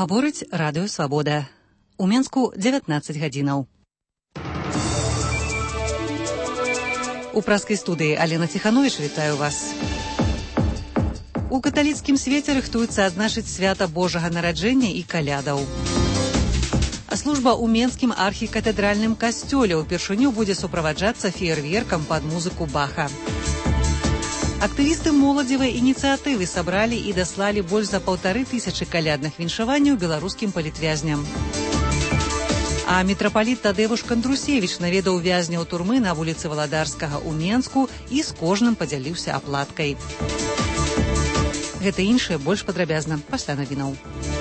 Гаворыць радыё «Свабода». У Менску 19 гадзінаў. У праскай студыі Алена Ціхановіч вітаю вас. У каталіцкім свеце рыхтуецца адзначыць свята Божага нараджэння і калядаў. А служба ў Менскім архікатэдральным касцёле ўпершыню будзе суправаджацца феерверкам пад музыку Баха. Актывісты моладзевай ініцыятывы сабралі і даслалі больш за 1500 калядных віншаванняў беларускім палітвязням. А мітрапаліт Тадзеуш Кандрусевіч наведаў вязняў турмы на вуліцы Валадарскага ў Менску і з кожным падзяліўся аплаткай. Гэта і іншае больш падрабязна пасля навінаў.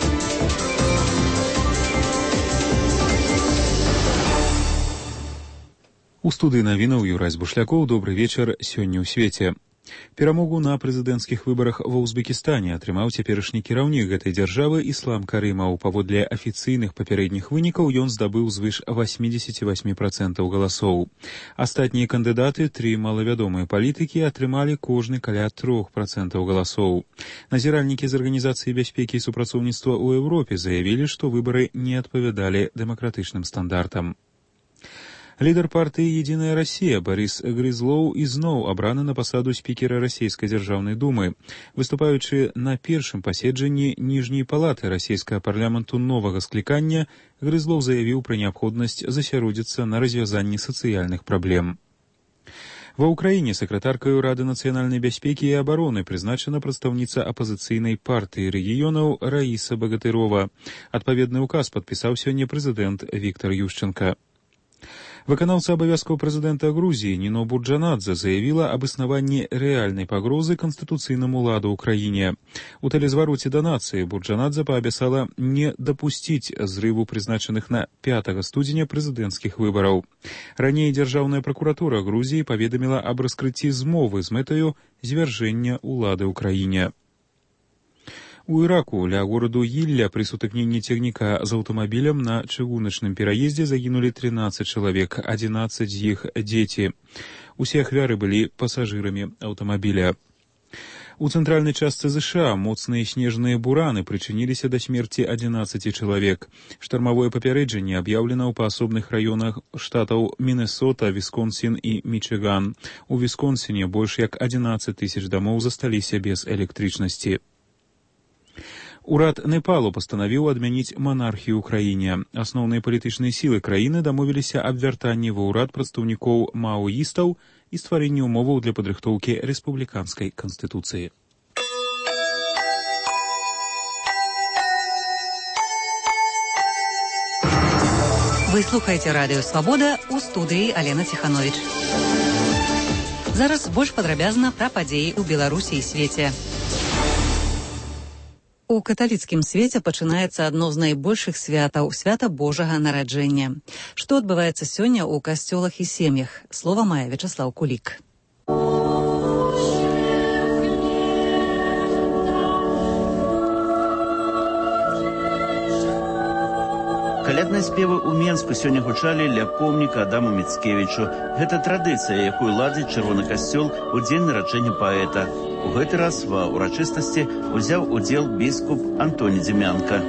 У студыі навінаў Юрай Бушлякоў. Добры вечар. Сёння ў свеце. Перамогу на прэзідэнцкіх выбарах ва Узбекістане атрымаў цяперашні кіраўнік гэтай дзяржавы Іслам Карымаў. Паводле афіцыйных папярэдніх вынікаў ён здабыў звыш 88% галасоў. Астатнія кандыдаты, 3 малавядомыя палітыкі, атрымалі кожны каля 3% галасоў. Назіральнікі з Арганізацыі бяспекі і супрацоўніцтва ў Еўропе заявілі, што выбары не адпавядалі дэмакратычным стандартам. Лідар партыі «Единая Россия» Борис Грызлоў ізноў абраны на пасаду спікера расійскай дзяржаўнай думы. Выступаючы на першым паседжанні ніжняй палаты расійскага парламенту новага склікання, Грызлоў заявіў пра неабходнасць засяродзіцца на развязанні сацыяльных праблем. Ва ўкраіне сакратаркаю Рады нацыянальнай бяспекі і абароны прызначана прадстаўніца апазіцыйнай партыі рэгіёнаў Раіса Багатырова. Адпаведны ўказ падпісаў сёння прэзідэнт Віктор Ющенка. Выканаўца абавязкаў прэзідэнта Грузіі Ніно Бурджанадзе заявіла аб існаванні рэальнай пагрозы канстытуцыйнаму ладу ў краіне. У тэлезвароце да нацыі Бурджанадзе паабяцала не дапусціць зрыву прызначаных на 5 студзеня прэзідэнцкіх выбараў. Раней дзяржаўная пракуратура Грузіі паведаміла аб раскрыцці змовы з мэтаю звяржэння ўлады ў краіне. У Іраку ля гораду Ілля пры сутыкненні цягніка з аўтамабілем на чыгуначным пераездзе загінулі 13 чалавек, 11 з іх дзеці. Усе ахвяры былі пасажырамі аўтамабіля. У цэнтральнай частцы ЗША моцныя снежныя бураны прычыніліся да смерці 11 чалавек. Штармавое папярэджанне аб'яўлена ў паасобных раёнах штатаў Мінэсота, Вісконсін і Мічыган. У Вісконсіне больш як 11 000 дамоў засталіся без электрычнасці. Урад Непалу пастанавіў адмяніць манархію ў краіне. Асноўныя палітычныя сілы краіны дамовіліся аб вяртанні ва ўрад прадстаўнікоў маоістаў і стварэнні ўмоваў для падрыхтоўкі рэспубліканскай канстытуцыі. Вы слухаеце радыё «Свабода», у студыі Алена Ціхановіч. Зараз больш падрабязна пра падзеі ў Беларусі і свеце. У каталіцкім свеце пачынаецца адно з найбольшых святаў – свята Божага нараджэння. Што адбываецца сёння ў касцёлах і сем'ях? Слова мае Вячаслаў Кулік. Калядныя спевы ў Менску сёння гучалі ля помніка Адаму Міцкевічу. Гэта традыцыя, якую ладзіць Чырвоны касцёл у дзень нараджэння паэта. У гэты раз ва ўрачыстасці узяў удзел біскуп Антоні Дзімянка.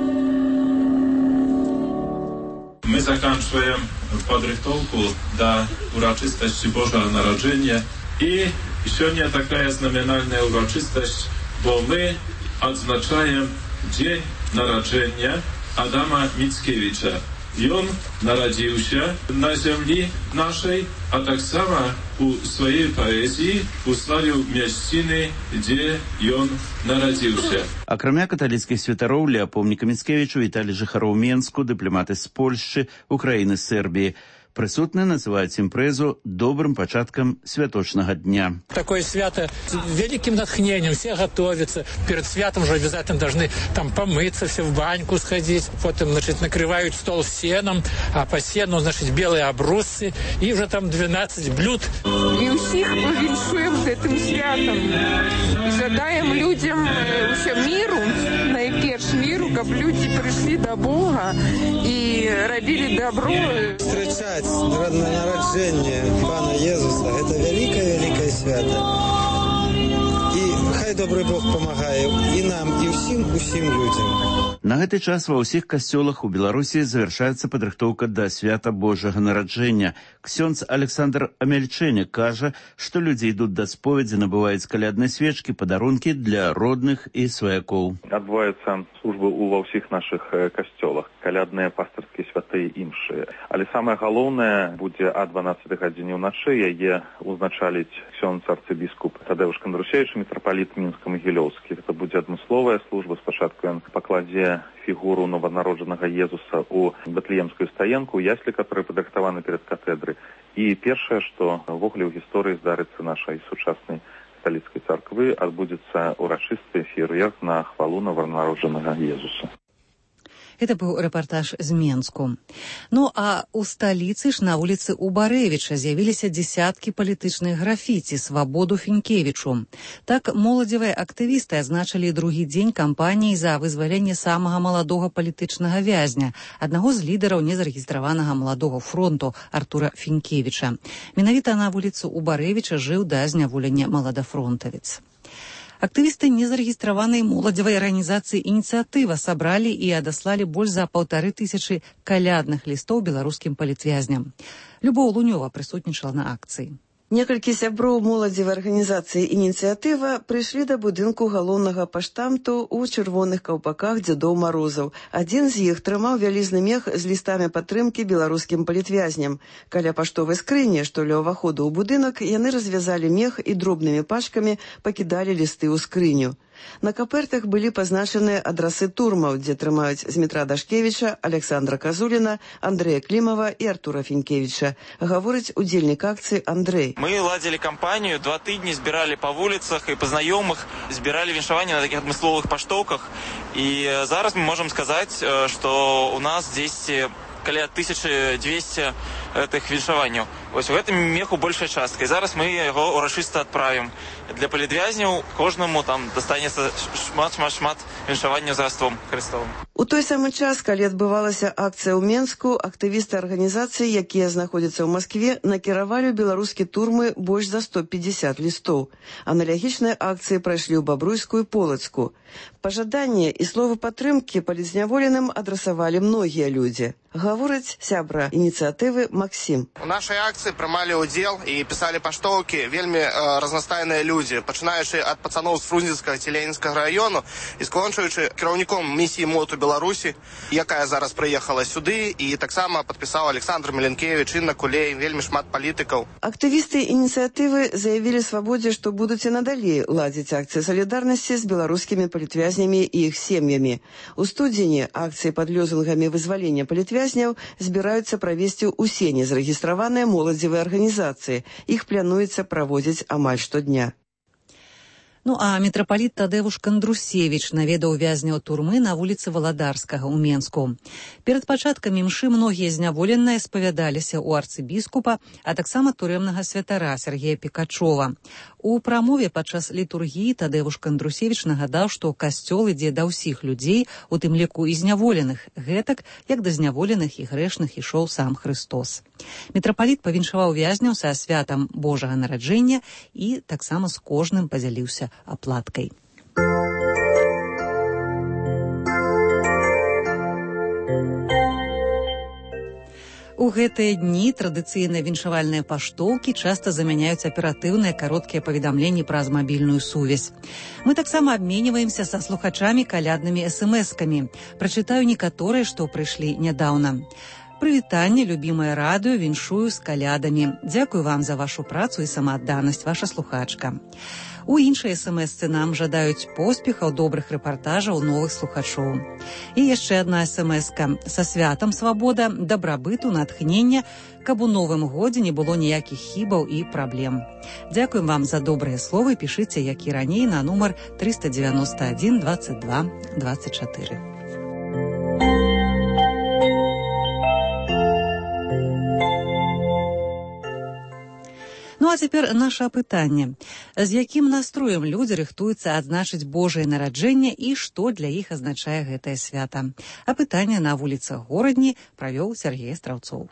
Мы заканчиваем падрыхтоўку да урачыстасці Божага нараджэння. І сёння такая знаменальная урачыстасць, бо мы адзначаем дзень нараджэння Адама Міцкевіча. Ён нарадзіўся на зямлі нашай, а таксама у сваёй паэзіі уславіў мясціны, дзе ён нарадзіўся. Акрамя каталіцкіх святароў ля помніка Міцкевічу віталі жыхароў Менску, дыпламаты з Польшчы, Украіны, Сербіі. Прысутныя называюць імпрэзу добрым пачаткам святочнага дня. Такое свято с великим натхнением, все готовятся. Перед святом уже обязательно должны там помыться, все в баньку сходить. Потом, значит, накрывают стол сеном, а по сену, значит, белые обрусцы. И уже там 12 блюд. И усіх повіншуємо з цим святом. І жадаємо людям ще миру, найперш миру, щоб люди прийшли до Бога і робили добро. Встречать народження Пана Єзуса – це велике свято. І хай добрый Бог памагае і нам, і усім людзям. На гэты час ва ўсіх касцёлах у Беларусі завяршаецца падрыхтоўка да свята Божага нараджэння. Ксёндз Александр Амельчэне кажа, што людзі ідуць да споведзі, набываюць калядныя свечкі, падарункі для родных і сваякоў. Адбываюцца службы ва ўсіх нашых касцёлах, калядныя, пастырскія, святыя і іншыя. Але самае галоўнае будзе о 12 гадзіне ўначы, яе узначаліць ксёндз арцыбіскуп Тадеуш Кандрусевіч, мітрапаліт Мінска-Магілёўскі. Гэта будзе адмысловая служба. Спачатку ён пакладзе фігуру нованароджанага Езуса ў Бэтлеемскую стаенку, яслі, которые падрыхтаваны перад катедрай. І першае, што ўвогуле ў гісторыі здарыцца нашай сучаснай каталіцкай царквы, адбудзецца урачысты феерверк на хвалу нованароджанага Езуса. Это быў рэпартаж з Менску. Ну, а ў сталіцы ж на вуліцы Убарэвіча з'явіліся дзесяткі палітычных графіці «Свабоду Фінкевічу». Так, моладзевыя актывісты азначылі другі дзень кампаніі за вызваленне самага маладога палітычнага вязня, аднаго з лідараў незарэгістраванага маладога фронту Артура Фінкевіча. Менавіта на вуліцы Убарэвіча жыў да зняволення маладафронтавец. Актывісты незарэгістраванай моладзевай арганізацыі «Ініцыятыва» сабралі і адаслалі больш за 1500 калядных лістоў беларускім палітвязням. Любоў Лунёва прысутнічала на акцыі. Некалькі сяброў моладзевай арганізацыі «Ініцыятыва» прыйшлі да будынку галоўнага паштамту ў чырвоных каўпаках Дзедоў Марозаў. Адзін з іх трымаў вялізны мех з лістамі падтрымкі беларускім палітвязням. Каля паштовай скрыні, што ля ўваходу ў будынак, яны развязалі мех і дробнымі пачкамі пакідалі лісты ў скрыню. На капертах былі пазначаныя адрасы турмаў, дзе трымаюць Змітра Дашкевіча, Александра Казуліна, Андрэя Клімава і Артура Фінкевіча. Гаворыць удзельнік акцыі Андрэй. Мы ладзілі кампанію, 2 тыдні збіралі па вуліцах і па знаёмых, збіралі віншаванне на такіх адмысловых паштоўках. І зараз мы можам сказаць, што у нас дзесьці каля 1200 гэтых віншаванняў. Вось у гэтым меху большая частка. І зараз мы яго урачыста адправім. Для палітвязняў кожнаму там дастанецца шмат віншаванняў за Раством Хрыстовым. У той самы час, калі адбывалася акцыя ў Менску, актывісты арганізацыі, якія знаходзяцца ў Маскве, накіравалі ў беларускі турмы больш за 150 лістоў. Аналагічныя акцыі прайшлі ў Бабруйскую і Полацку. Пажаданне і словы падтрымкі палітзняволеным адрасавалі многія людзі. Гаворыць сябра ініцыятывы Максім. У нашай акцыі прымалі ўдзел і пісалі паштоўкі вельмі разнастайныя людзі, пачынаючы ад пацаноў з Фрунзенскага ці Ленінскага раёну і скончуючы кіраўніком місіі МОТ у Беларусі, якая зараз прыехала сюды, і таксама падпісаў Александр Меленкевіч, Інна Кулей, вельмі шмат палітыкаў. Актывісты ініцыятывы заявілі Свабодзе, што будуць і надалей ладзіць акцыі салідарнасці з беларускімі палітвязнямі і іх сем'ямі. У студзені акцыі пад лёзунгамі вызвалення палітвязняў збіраюцца правесці ўсе незарэгістраваныя моладзевыя арганізацыі. Іх плануецца праводзіць амаль штодня. Ну, а мітрапаліт Тадеуш Кандрусевіч наведаў вязняў турмы на вуліцы Валадарскага ў Менску. Перад пачаткам імшы многія зняволеныя спавядаліся ў арцыбіскупа, а таксама турэмнага святара Сергея Пікачова. У прамове падчас літургіі Тадеуш Кандрусевіч нагадаў, што касцёл ідзе да ўсіх людзей, у тым ліку і зняволеных, гэтак, як да зняволеных і грэшных ішоў сам Хрыстос. Мітрапаліт павіншаваў вязняў са святам Божага нараджэння і таксама з кожным падзяліўся аплаткай. У гэтыя дні традыцыйныя віншавальныя паштоўкі часта замяняюць аператыўныя кароткія паведамленні праз мабільную сувязь. Мы таксама абменьваемся са слухачамі каляднымі смс-камі. Прачытаю некаторыя, што прыйшлі нядаўна. Прывітанне, любімае радыё, віншую з калядамі. Дзякую вам за вашу працу і самаадданасць, ваша слухачка. У іншай смс-цы нам жадаюць поспехаў, добрых рэпартажаў, новых слухачоў. І яшчэ адна смс-ка. Са святам свабода, дабрабыту, натхнення, каб у новым годзе не было ніякіх хібаў і праблем. Дзякуем вам за добрыя словы. Пішыце, як і раней, на нумар 391 22 24. Ну, а цяпер наша апытанне. З якім настроем людзі рыхтуюцца адзначыць Божае нараджэнне і што для іх азначае гэтае свята? Апытанне на вуліцах горадні правёў Сергей Страўцоў.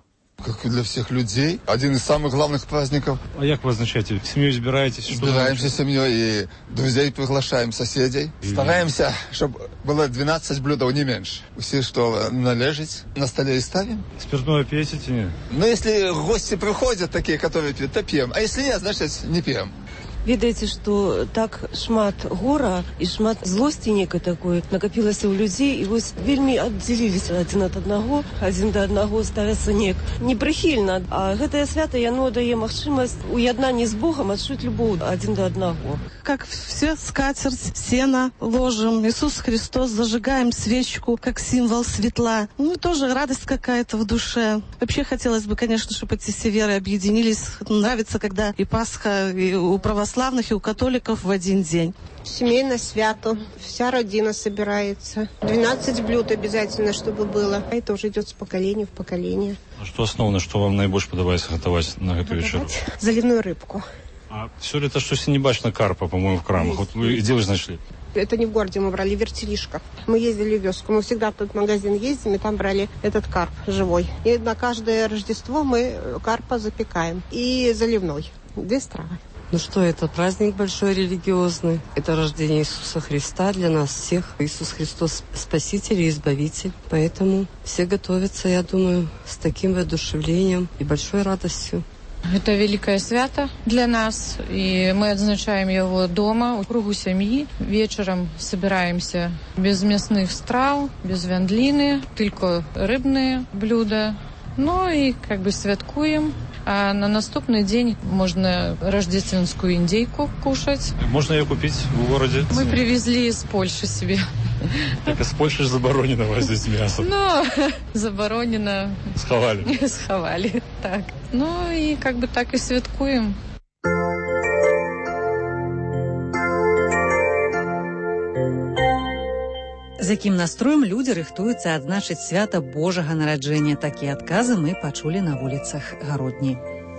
как и для всех людей. Один из самых главных праздников. А как вы отмечаете? Семьей собираетесь? Собираемся с семьей и друзей приглашаем, соседей. Стараемся, чтобы было 12 блюд, не меньше. Все, что належит, на столе и ставим. Спиртное пьете? Ну, если гости приходят, такие, которые пьют, то пьем. А если нет, значит, не пьем. Ведаеце, што так шмат гора і шмат злосці некай такой накапілася ў людзей, і вось вельмі аддзяліліся адзін ад аднаго, адзін да аднаго ставяцца неяк непрыхільна. А гэтае свята яно дае магчымасць у яднанні з Богам адчуць любоў адзін да аднаго. Как все, скатерть, сено ложим, Иисус Христос, зажигаем свечку, как символ светла. Ну, тоже радость какая-то в душе. Вообще хотелось бы, конечно, чтобы эти все веры объединились. Нравится, когда и Пасха, и у православных, и у католиков в один день. Семейное свято. Вся родина собирается. 12 блюд обязательно, чтобы было. Это уже идет с поколения в поколение. А что основное, что вам наибольше подобается готовить на эту вечеру? Заливную рыбку. А все ли это, что не бачно карпа, по-моему, в крамах? Вот вы где вы нашли? Это не в городе мы брали, вертилишка. Мы ездили в вёску. Мы всегда в тот магазин ездим, и там брали этот карп живой. И на каждое Рождество мы карпа запекаем. И заливной. 2 стравы. Ну что, это праздник большой религиозный. Это рождение Иисуса Христа для нас всех. Иисус Христос Спаситель и Избавитель. Поэтому все готовятся, я думаю, с таким воодушевлением и большой радостью. Это великое свято для нас, и мы отзначаем его дома, у кругу семьи. Вечером собираемся без мясных страв, без вяндлины, только рыбные блюда. Ну и как бы святкуем. А на наступный день можно рождественскую индейку кушать. Можно ее купить в городе? Мы привезли из Польши себе. Так из Польши заборонено возить мясо. Ну, заборонено. Сховали. Сховали, так. Ну и как бы так и святкуем. З якім настроем людзі рыхтуюцца адзначыць свята Божага нараджэння. Такія адказы мы пачулі на вуліцах Гародні.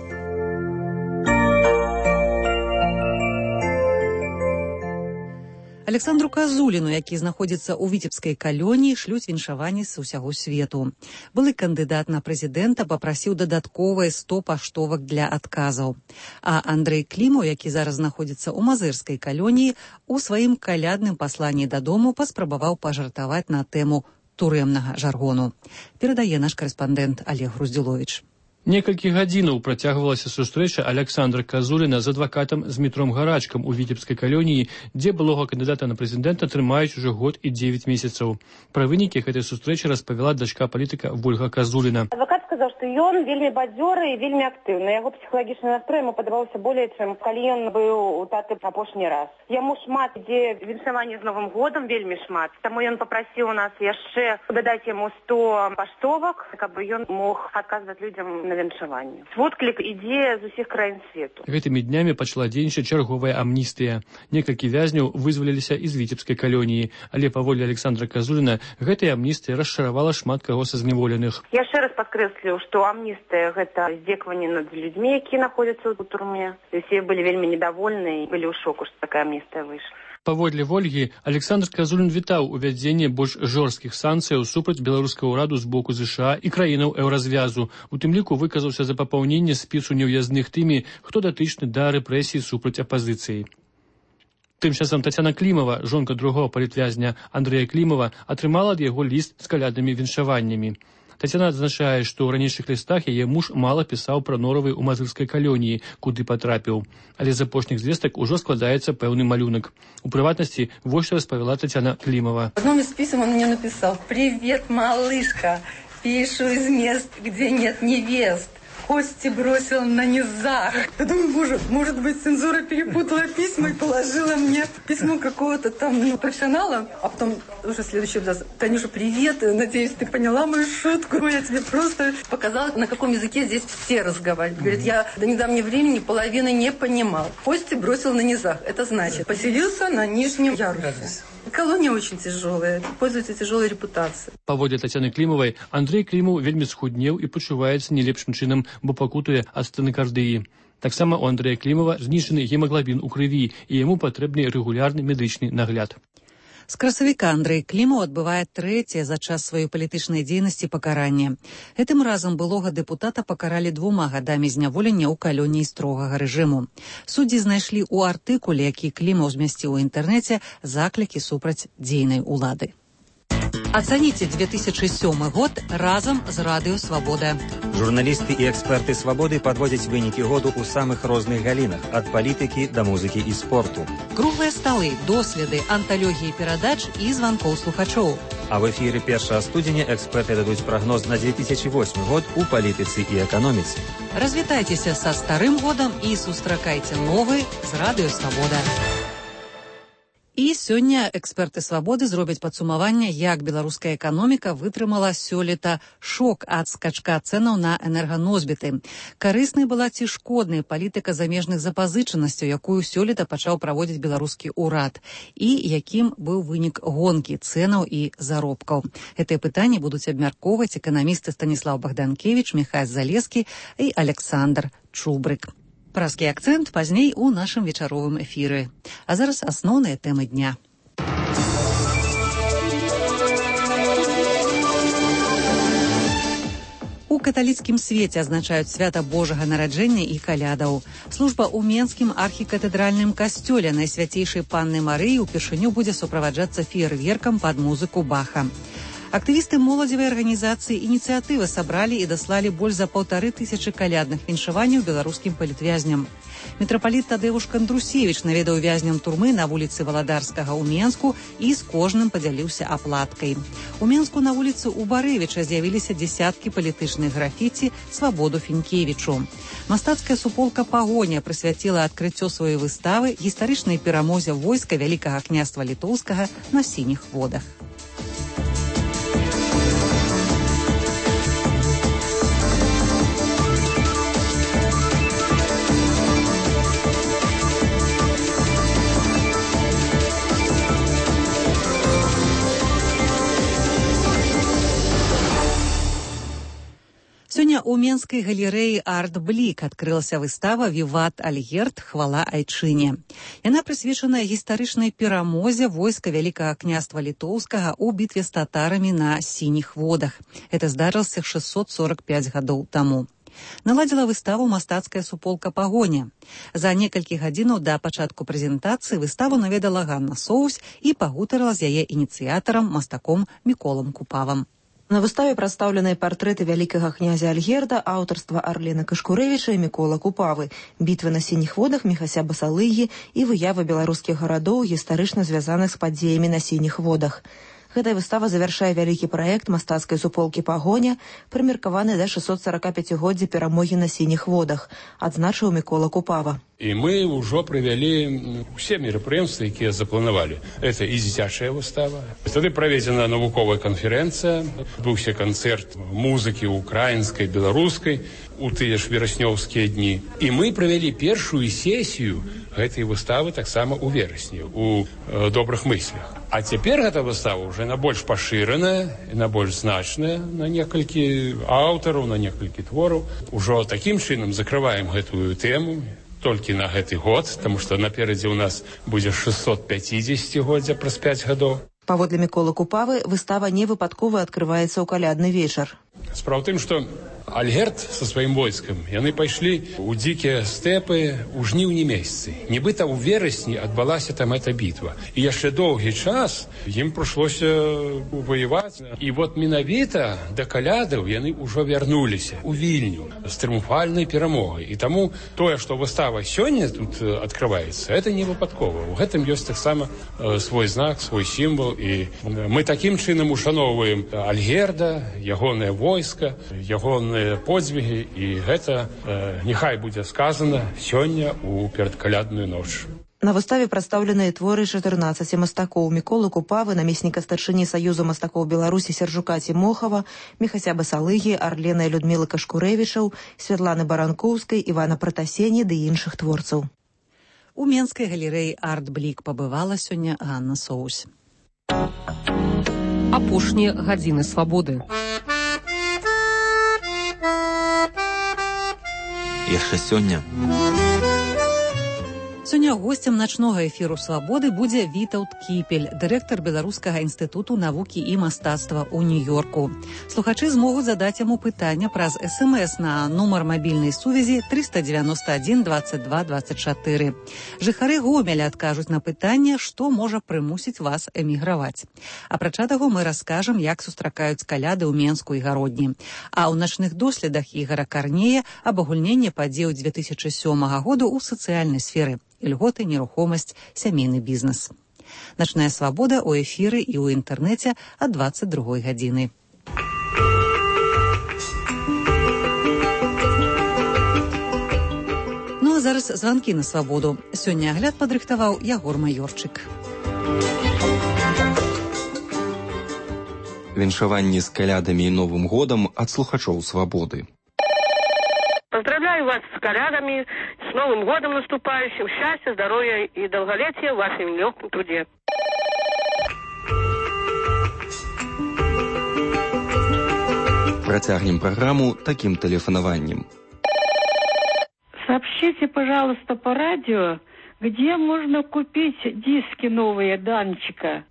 Александру Казуліну, які знаходзіцца ў віцебскай калоніі, шлюць віншаванні з усяго свету. Былы кандыдат на прэзідэнта папрасіў дадатковыя 100 паштовак для адказаў. А Андрэй Клімаў, які зараз знаходзіцца ў мазырскай калоніі, у сваім калядным пасланні дадому паспрабаваў пажартаваць на тэму турэмнага жаргону. Перадае наш карэспандэнт Олег Груздзіловіч. Некалькі гадзінаў працягвалася сустрэча Александра Казуліна з адвакатам Змітром Гарачкам у віцебскай калоніі, дзе былога кандыдата на прэзідэнта трымаюць уже год і 9 месяцаў. Пра вынікі гэтай сустрэчы распавяла дачка палітыка Вольга Казуліна. Адвакат сказаў, што ён вельмі бадзёры і вельмі актыўны. Яго псіхалагічны настрой яму падабаўся болей, чым калі ён быў у таты апошні раз. Яму шмат ідзе віншаванне з Новым годам, вельмі шмат. Таму ён папрасіў нас яшчэ дадаць яму 100 паштовак, каб ён мог адказваць людзям на віншаванне. Водклік ідзе з усіх краін свету. Гэтымі днямі пачала дзейнічаць чарговая амністыя. Некалькі вязняў вызваліліся з віцебскай калоніі, але паводле Александра Казуліна гэтая амністыя расчаравала шмат каго са зняволеных. Яшчэ раз падкрэслю, што амністыя гэта здзекаванне над людзьмі, якія знаходзяцца ў турме. Усе былі вельмі недовольны і былі ў шоку, што такая амністыя выйшла. Паводле Вольгі, Александр Казулін вітаў увядзенне больш жорсткіх санкцыяў супраць беларускага ўраду з боку ЗША і краінаў еўразвязу. У тым ліку выказаўся за папаўненне спісу неўязных тымі, хто датычны да рэпрэсій супраць апазіцыі. Тым часам Тацяна Клімава, жонка другого палітвязня Андрэя Клімава, атрымала ад яго ліст з каляднымі віншаваннямі. Тацяна адзначае, што ў ранейшых лістах яе муж мала пісаў пра норавы ў мазырскай калоніі, куды патрапіў. Але з апошніх звестак ужо складаецца пэўны малюнак. У прыватнасці, вось што распавяла Тацяна Клімава. В одном из писем он мне написал: «Привет, малышка, пишу из мест, где нет невест. Кости бросил на низах». Я думаю, боже, может быть, цензура перепутала письма и положила мне письмо какого-то там профессионала. А потом уже следующий абзац: «Танюша, привет, надеюсь, ты поняла мою шутку. Я тебе просто показала, на каком языке здесь все разговаривают». Говорит, я до недавнего времени половины не понимал. Кости бросил на низах. Это значит, поселился на нижнем ярусе. Колония очень тяжелая, пользуется тяжелой репутацией. Паводле Тацяны Клімавай, Андрэй Клімаў вельмі схуднеў і пачуваецца не лепшым чынам, бо пакутуе ад стэнакардыі. Таксама у Андрэя Клімава знішчаны гемаглабін у крыві, і яму патрэбны рэгулярны медычны нагляд. З красавіка Андрэй Клімаў адбывае трэцяе за час сваёй палітычнай дзейнасці пакаранне. Гэтым разам былога дэпутата пакаралі 2 гадамі зняволення ў калоніі строгага рэжыму. Суддзі знайшлі ў артыкуле, які Клімаў змясціў у інтэрнэце, заклікі супраць дзейнай улады. Ацаніце 2007 год разам з Радыё Свабода. Журналісты і эксперты Свабоды падводзяць вынікі году ў самых розных галінах, ад палітыкі да музыкі і спорту. Круглыя сталы, доследы, анталогіі перадач і званкоў слухачоў. А в эфіры 1 студзеня эксперты дадуць прагноз на 2008 год у палітыцы і эканоміцы. Развітайцеся са старым годам і сустракайце новы з Радыё Свабода. І сёння эксперты Свабоды зробяць падсумаванне, як беларуская эканоміка вытрымала сёлета шок ад скачка цэнаў на энерганосьбіты. Карыснай была ці шкоднай палітыка замежных запазычанасцяў, якую сёлета пачаў праводзіць беларускі ўрад, і якім быў вынік гонкі цэнаў і заробкаў. Гэтыя пытанні будуць абмяркоўваць эканамісты Станіслав Богданкевич, Міхась Залескі і Александр Чубрык. Празкі акцэнт пазней у нашым вечаровым эфіры. А зараз асноўныя тэмы дня. У каталіцкім свеце адзначаюць свята Божага нараджэння і калядаў. Служба ў Менскім архікатэдральным касцёле Найсвяцейшай Панны Марыі ўпершыню будзе суправаджацца феерверкам пад музыку Баха. Актывісты моладзевай арганізацыі «Ініцыятыва» сабралі і даслалі больш за 1500 калядных віншаванняў беларускім палітвязням. Мітрапаліт Тадеуш Кандрусевіч наведаў вязням турмы на вуліцы Валадарскага ў Менску і з кожным падзяліўся аплаткай. У Менску на вуліцы Убарэвіча з'явіліся дзесяткі палітычных графіці «Свабоду Фінкевічу». Мастацкая суполка «Пагоня» прысвяціла адкрыццё сваёй выставы гістарычнай перамозе войска Вялікага княства Літоўскага на сініх водах. Сёння ў Менскай галерэі «Арт-Блік» адкрылася выстава «Віват Альгерд. Хвала айчыне». Яна прысвечаная гістарычнай перамозе войска Вялікага княства Літоўскага ў бітве з татарамі на сініх водах. Гэта здарылася 645 гадоў таму. Наладзіла выставу мастацкая суполка «Пагоня». За некалькі гадзінаў да пачатку прэзентацыі выставу наведала Ганна Соусь і пагутарыла з яе ініцыятарам, мастаком Міколам Купавам. На выставе прадстаўленыя партрэты вялікага князя Альгерда, аўтарства Арлена Кашкурэвіча і Мікола Купавы, бітвы на сініх водах Міхася Басалыгі і выявы беларускіх гарадоў, гістарычна звязаных з падзеямі на сініх водах. Гэтая выстава завяршае вялікі праект мастацкай суполкі «Пагоня», прымеркаваны да 645-годдзя перамогі на сініх водах, адзначыў Мікола Купава. І мы ўжо правялі ўсе мерапрыемствы, якія запланавалі. Это і дзіцячая выстава. Тады праведзена навуковая канферэнцыя, адбыўся канцэрт музыкі украінскай, беларускай у тыя ж вераснёўскія дні. І мы правялі першую сесію гэтай выставы таксама ў верасні, у добрых мыслях. А цяпер гэта выстава ўжо на больш пашыраная, на больш значная, на некалькі аўтараў, на некалькі твораў. Ужо такім чынам закрываем гэтую тэму толькі на гэты год, таму што наперадзе ў нас будзе 650-годдзя праз 5 гадоў. Паводле Міколы Купавы, выстава не выпадкова адкрываецца ў калядны вечар. Справа ў тым, што Альгерд са сваім войскам, яны пайшлі ў дзікія стэпы ў жніўні месяцы. Нібыта ў верасні адбылася там эта бітва. І яшчэ доўгі час ім прыйшлося ваяваць. І вот менавіта да калядаў яны ўжо вярнуліся ў Вільню з трыумфальнай перамогай. І таму тое, што выстава сёння тут адкрываецца, это не выпадкова. У гэтым ёсць таксама свой знак, свой сімвал. І мы такім чынам ушаноўваем Альгерда, ягонае войска, ягонае подзвігі, і гэта няхай будзе сказана сёння ў перадкалядную ноч. На выставе прадстаўленыя творы 14 мастакоў: Міколы Купавы, намесніка старшыні Саюзу мастакоў Беларусі Сяржука Цімохава, Міхася Басалыгі, Арлена і Людмілы Кашкурэвічаў, Святланы Баранкоўскай, Івана Пратасені ды іншых творцаў. У Менскай галерэі «Арт-Блік» пабывала сёння Ганна Соусь. Апошнія гадзіны свабоды. Яшчэ сёння Сёння госцем начнога эфіру «Свабоды» будзе Вітаўт Кіпель, дырэктар Беларускага інстытуту навукі і мастацтва ў Нью-Йорку. Слухачы змогуць задаць яму пытання праз СМС на нумар мабільнай сувязі 391 22 24. Жыхары Гомеля адкажуць на пытанне, што можа прымусіць вас эміграваць. Апрача таго, мы раскажам, як сустракаюць каляды ў Менску і Гародні. А ў начных доследах Ігора Карнея абагульненне падзеяў 2007 году ў сацыяльнай сферы. Льготы, нерухомасць, сямейны бізнес. Начная свабода ў эфіры і ў інтэрнэце ад 22 гадзіны. Ну а зараз званкі на свабоду. Сёння агляд падрыхтаваў Ягор Маёрчык. Віншаванні з калядамі і Новым годам ад слухачоў свабоды. Поздравляю вас с колядами, с Новым годом наступающим, счастья, здоровья и долголетия в вашем нелегком труде. Працягнем праграму таким тэлефанаваннем. Сообщите, пожалуйста, по радио, где можно купить диски новые Данчика.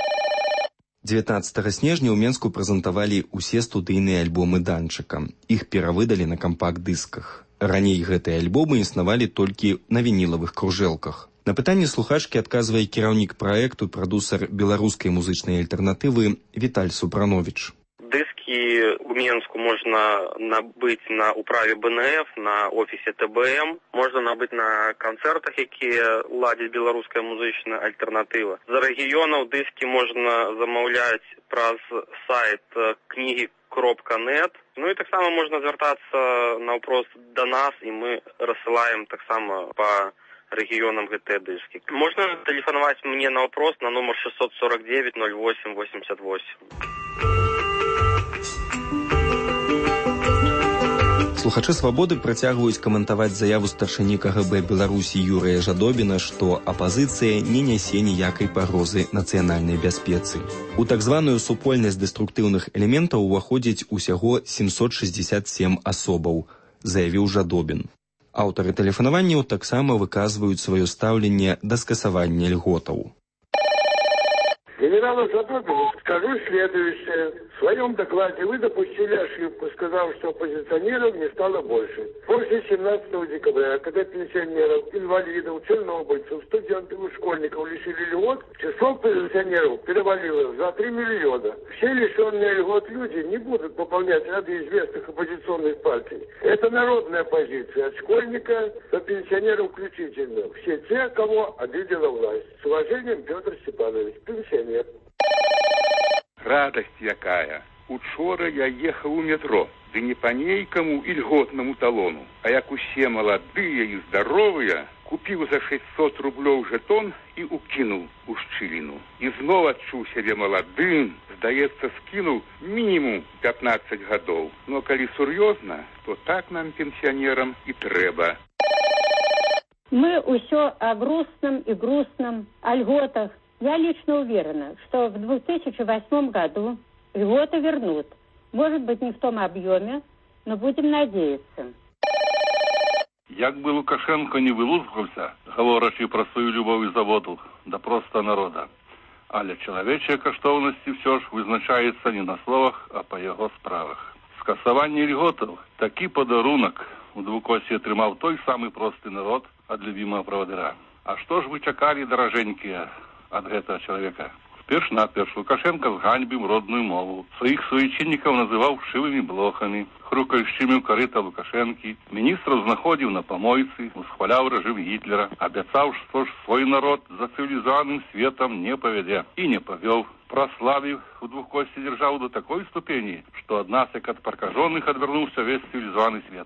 19 снежня ў Менску прэзентавалі ўсе студыйныя альбомы Данчыка. Іх перавыдалі на кампакт-дысках. Раней гэтыя альбомы існавалі толькі на вінілавых кружэлках. На пытанне слухачкі адказвае кіраўнік праекту, прадусар беларускай музычнай альтэрнатывы Віталь Супрановіч. Диски в Менску можно набыть на управе БНФ, на офисе ТБМ, можно набыть на концертах, якія ладзіць беларуская музычная альтэрнатыва. За рэгіёнаў диски можно замаўляць праз сайт книги.нет. Ну и таксама можно звяртацца наўпрост до нас, и мы рассылаем таксама по регионам гэтыя диски. Можно тэлефанаваць мне на вопрос на номер 649 08 88. Слухачы свабоды працягваюць каментаваць заяву старшыні КГБ Беларусі Юрыя Жадобіна, што апазіцыя не нясе ніякай пагрозы нацыянальнай бяспецы. У так званую супольнасць дэструктыўных элементаў уваходзіць усяго 767 асобаў, заявіў Жадобін. Аўтары тэлефанаванняў таксама выказваюць сваё стаўленне да скасавання льготаў. Генералу Жадобину скажу следующее. В своем докладе вы допустили ошибку, сказав, что оппозиционеров не стало больше. После 17 декабря, когда пенсионеров, инвалидов, чернобыльцев, студентов и школьников лишили льгот, число пенсионеров перевалило за 3 миллиона. Все лишенные льгот люди не будут пополнять ряды известных оппозиционных партий. Это народная позиция, от школьника до пенсионеров включительно. Все те, кого обидела власть. С уважением, Петр Степанович, пенсионер. Радость якая! Учора я ехал у метро, да не по нейкому и льготному талону, а як усе молодые и здоровые, купил за 600 рублей жетон и укинул у шчылину. И снова отчуў себе молодым, здаецца, скинул минимум 15 годов. Но коли серьезно, то так нам, пенсионерам, и треба. Мы усё о грустном и грустном, о льготах. Я лично уверена, что в 2008 году льготы вернут. Может быть, не в том объеме, но будем надеяться. Як бы Лукашенко не вылузгався, говорячи про свою любов і заводу, да просто народа. Але чоловічі коштовності все ж визначаються не на словах, а по його справах. Скасування льготів – такий подарунок у Двукосі отримав той самий простий народ від любимого проводира. А що ж ви чекали, дороженькі, от этого человека? Перш-наперш Лукашенко зганьбив родную мову. Своїх суєчинників називав вшивими блохами, хрукаючими в корита Лукашенки. Міністрів знаходив на помойці, усхваляв режим Гітлера. Обіцяв, що ж свій народ за цивілізованим світом не поведе. І не повел. Прославив у Двукосі державу до такої ступені, що од нас, як від прокажених, відвернувся весь цивілізований світ.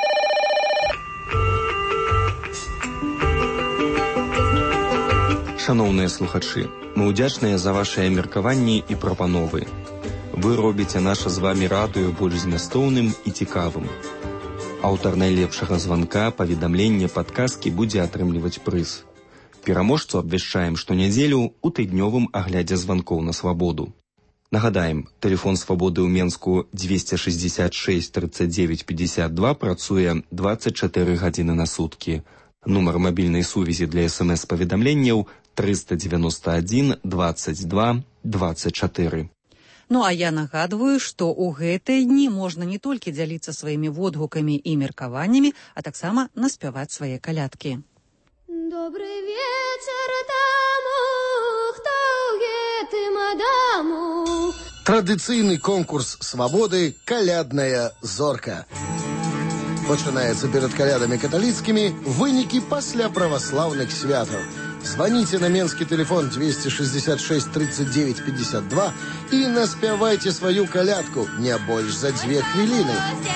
Шановныя слухачы, мы ўдзячныя за вашыя меркаванні і прапановы. Вы робіце наша з вамі радыё больш змястоўным і цікавым. Аўтар найлепшага званка, паведамлення, падказкі будзе атрымліваць прыз. Пераможцу абвяшчаем штонядзелю ў тыднёвым аглядзе званкоў на свабоду. Нагадаем, тэлефон свабоды ў Менску 266 39 52 працуе 24 гадзіны на суткі. Нумар мабільнай сувязі для СМС-паведамленняў 391 22 24. Ну а я нагадваю, што ў гэтыя дні можна не толькі дзяліцца сваімі водгукамі і меркаваннямі, а таксама наспяваць свае калядкі. Добрый вечер таму, хто ў гэтым адаму. Традыцыйны конкурс свабоды «Калядная зорка». Пачынаецца перад калядамі каталіцкімі, вынікі пасля праваслаўных святаў. Звоните на менскі телефон 266 39 52 и наспявайте свою калядку не больше за 2 хвилины.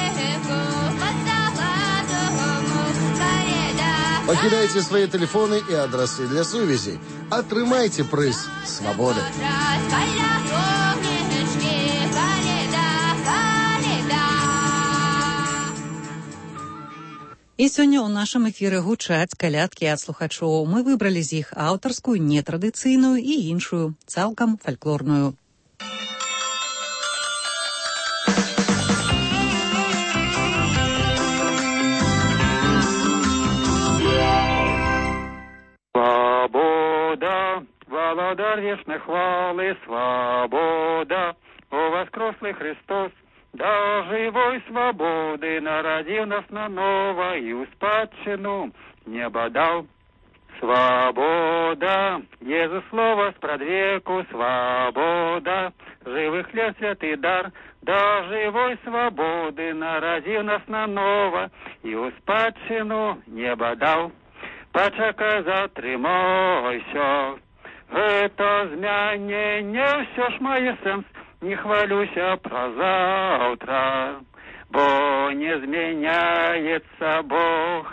Покидайте свои телефоны и адресы для сувязі. Атрымайте прыз свободы. І сёння ў нашым эфіры гучаць калядкі ад слухачоў. Мы выбралі з іх аўтарскую, нетрадыцыйную і іншую, цалкам фальклорную. Свобода, володар вечной хвалы, свобода, о воскреслый Христос. Да живой свободы народил нас наново и у спадщину небо дал. Свобода, Езус слово спрадвеку, свобода, живых лет святый дар. Да живой свободы народил нас наново и у спадщину небо дал. Пачакай, затрымайся, это змянение все ж мае сэнс. Не хвалюся про завтра, бо не зменяется Бог.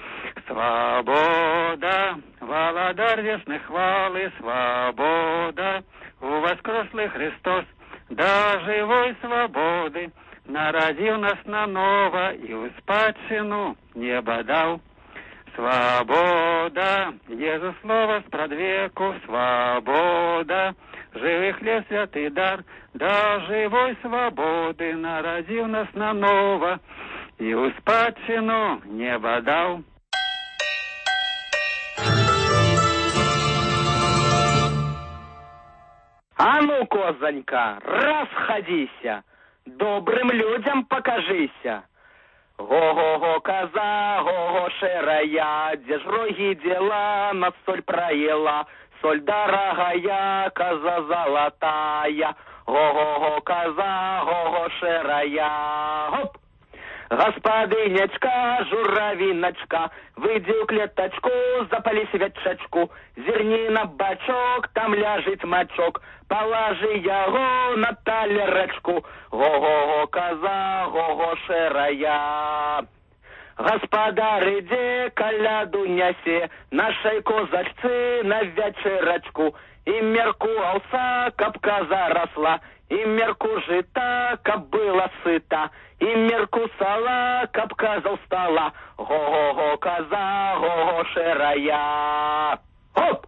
Свобода, володар вечной хвалы, свобода, у воскреслый Христос, да живой свободы, народил нас наново и у спадщину небо дал. Свобода, Езус слово спрадвеку, свобода, живых лет святый дар, да живой свободы народил нас наново и у спадщину небо дал. А ну, козонька, расходися, добрым людям покажися. Го-го-го, коза, го-го, шерая, где ж роги дела, на соль проела. Соль дорогая, коза золотая, го-го-го, коза, го-го, шерая. Хоп! Господынечка, журавиночка, выйди в клеточку, запали свечечку, зерни на бачок, там ляжет мачок, положи его на талерочку, го-го-го, коза, го-го, шерая. Господар, иди коляду неси, нашей козачцы на вечерочку, и мерку овса, каб коза росла, и мерку жита, каб была сыта, и мерку сала, каб коза устала, го-го-го, коза, го-го, шерая. Хоп!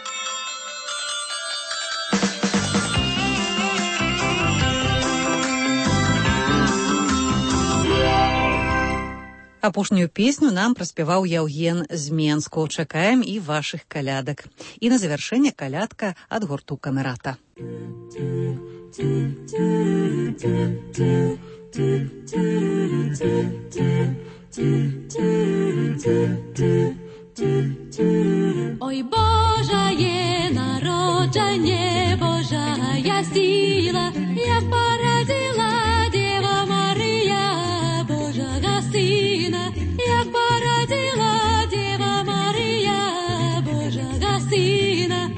Апошнюю песню нам праспяваў Яўген з Менску. Чакаем і вашых калядак. І на завяршэнне калядка ад гурту Камерата. Ой, Божае народжанне, Божая сила, як породила Дева Мария Божага сына, як породила Дева Мария Божага сына.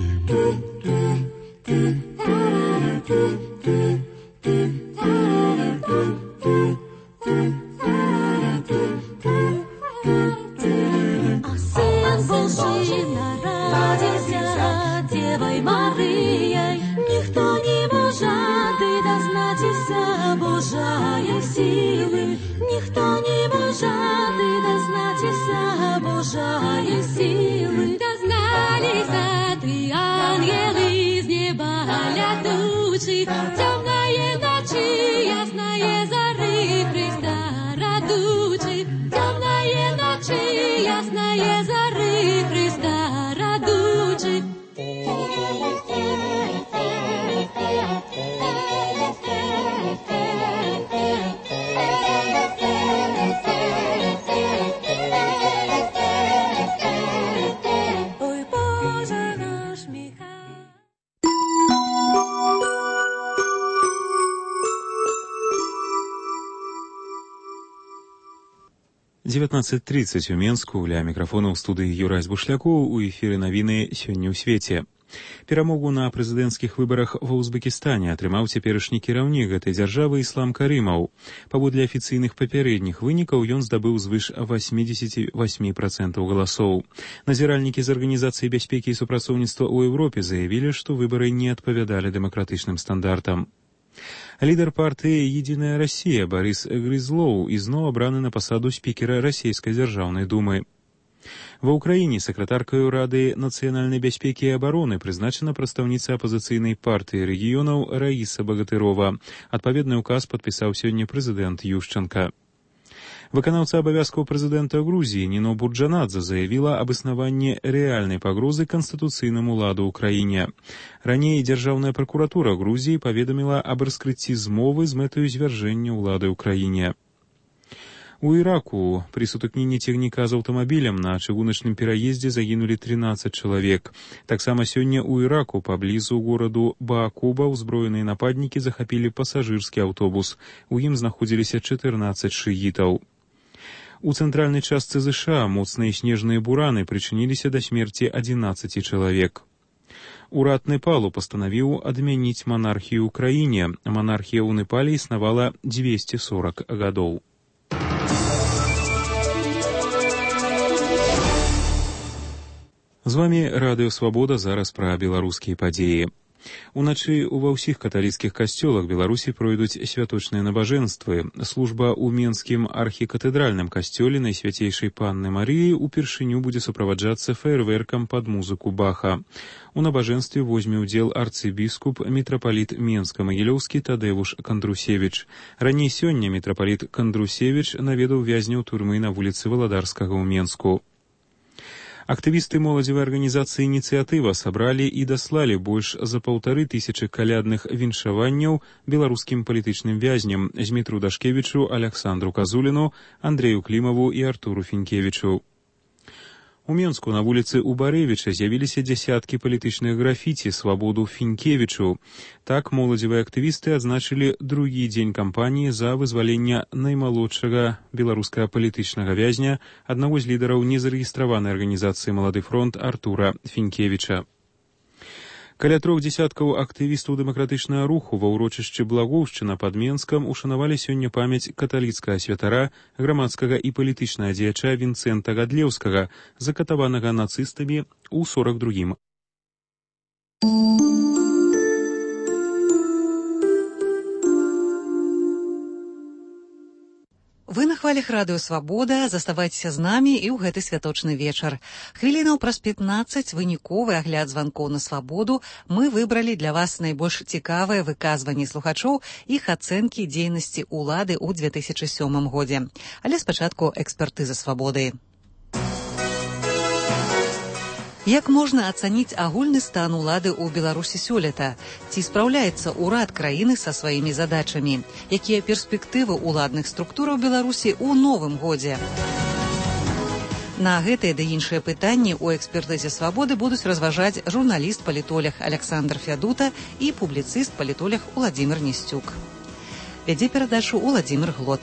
А сын Божий народился Девой Марией, никто не может и дознатися Божої сили, ніхто не может и дознатися Божої сили. Дозналися три ангели з неба летучі, темної ночі ясної зари Христа радучі, темної ночі ясної зари 19:30 у Менску. Ля мікрафона ў студыі Юрай Збушлякоў. У эфіры навіны «Сёння ў свеце». Перамогу на прэзідэнцкіх выбарах ва Узбекістане атрымаў цяперашні кіраўнік гэтай дзяржавы Іслам Карымаў. Паводле афіцыйных папярэдніх вынікаў ён здабыў звыш 88% галасоў. Назіральнікі з Арганізацыі бяспекі і супрацоўніцтва ў Еўропе заявілі, што выбары не адпавядалі дэмакратычным стандартам. Лідар партыі «Единая Россия» Борис Грызлоў ізноў абраны на пасаду спікера расійскай дзяржаўнай думы. Ва ўкраіне сакратаркаю Рады нацыянальнай бяспекі і абароны прызначана прадстаўніца апазіцыйнай партыі рэгіёнаў Раіса Багатырова. Адпаведны ўказ падпісаў сёння прэзідэнт Юшчанка. Выканаўца абавязкаў прэзідэнта Грузіі Ніно Бурджанадзе заявіла аб існаванні рэальнай пагрозы канстытуцыйнаму ладу ў краіне. Раней дзяржаўная пракуратура Грузіі паведаміла аб раскрыцці змовы з мэтаю звяржэння ўлады ў краіне. У Іраку пры сутыкненні цягніка з аўтамабілем на чыгуначным пераездзе загінулі 13 чалавек. Таксама сёння ў Іраку паблізу гораду Баакуба ўзброеныя нападнікі захапілі пасажырскі аўтобус. У ім знаходзіліся 14 шыітаў. У цэнтральнай частцы ЗША моцныя снежныя бураны прычыніліся да смерці 11 чалавек. Урад Непалу пастанавіў адмяніць манархію ў краіне. Манархія ў Непале існавала 240 гадоў. З вамі Радыё Свабода, зараз пра беларускія падзеі. Уначы ва ўсіх каталіцкіх касцёлах Беларусі пройдуць святочныя набажэнствы. Служба ў Менскім архікатэдральным касцёле Найсвяцейшай Панны Марыі упершыню будзе суправаджацца феерверкам пад музыку Баха. У набажэнстве возьме ўдзел арцыбіскуп мітрапаліт Менска-Магілёўскі Тадеуш Кандрусевіч. Раней сёння мітрапаліт Кандрусевіч наведаў вязняў турмы на вуліцы Валадарскага ў Менску. Актывісты моладзевай арганізацыі «Ініцыятыва» сабралі і даслалі больш за 1500 калядных віншаванняў беларускім палітычным вязням Змітру Дашкевічу, Аляксандру Казуліну, Андрэю Клімаву і Артуру Фінкевічу. У Менску на вуліцы Убарэвіча з'явіліся дзясяткі палітычных графіці «Свабоду Фінкевічу». Так моладзевыя актывісты адзначылі другі дзень кампаніі за вызваленне наймалодшага беларускага палітычнага вязня, аднаго з лідараў незарэгістраванай арганізацыі «Малады фронт» Артура Фінкевіча. Каля 3 дзесяткаў актывістаў дэмакратычнага руху ва ўрочышчы Благоўшчына пад Менскам ушанавалі сёння памяць каталіцкага святара, грамадскага і палітычнага дзеяча Вінцэнта Гадлеўскага, закатаванага нацыстамі ў 42-м. Вы на хвалях Радыё Свабода, заставайцеся з намі і ў гэты святочны вечар. Хвілінаў праз 15 выніковы агляд званкоў на Свабоду мы выбралі для вас найбольш цікавыя выказванні слухачоў іх ацэнкі дзейнасці ўлады ў 2007 годзе. Але спачатку экспертыза Свабоды. Як можна ацаніць агульны стан улады ў Беларусі сёлета? Ці спраўляецца ўрад краіны са сваімі задачамі? Якія перспектывы ўладных структураў Беларусі ў новым годзе? На гэтыя ды іншыя пытанні ў экспертызе Свабоды будуць разважаць журналіст-палітолог Аляксандр Фядута і публіцыст-палітолог Уладзімір Несцюк. Вядзе перадачу Уладзімір Глот.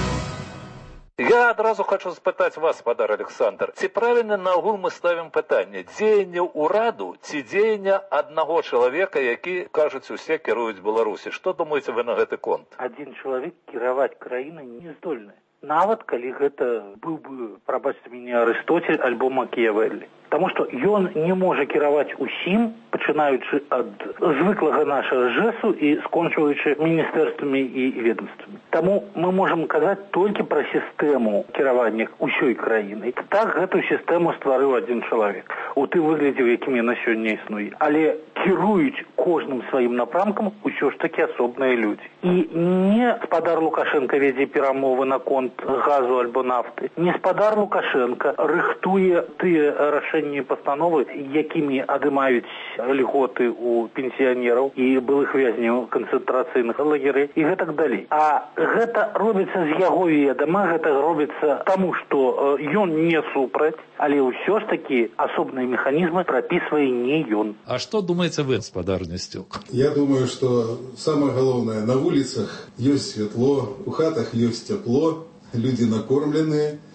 Я адразу хочу спытаць вас, спадар Александр, ці правільна наогул мы ставім пытанне дзеяння ўраду ці дзеяння аднаго чалавека, які, кажуць, усе кіруюць Беларусі? Што думаеце вы на гэты конт? Адзін чалавек кіраваць краінай не здольны. Нават калі гэта быў бы, прабачце мяне, Арыстоцель альбо Макіявеллі. Таму што ён не можа кіраваць усім, пачынаючы ад звыклага нашага ЖЭСу і скончваючы міністэрствамі і ведомствамі. Таму мы можам казаць толькі пра сістэму кіравання ўсёй краінай. Так гэту сістэму стварыў адзін чалавек у тым выглядзе, у якім яна сёння існуе. Але кіруюць кожным сваім напрамкам усё ж такі асобныя людзі. І не спадар Лукашенко вядзе перамовы наконт газу альбо нафты. Не спадар Лукашенко рыхтуе тыя рашэнні пастановы, якімі адымаюць льготы у пенсіянераў і былых вязняў канцэнтрацыйных лагерэй і гэтак далей. А гэта робіцца з яго ведама, гэта робіцца таму, што ён не супраць, але ўсё ж такі асобныя механізмы прапісвае не ён. А што думаеце вы, спадар Несцюк? Я думаю, што самае галоўнае, на вуліцах ёсць святло, у хатах ёсць цяпло, людзі накормленыя,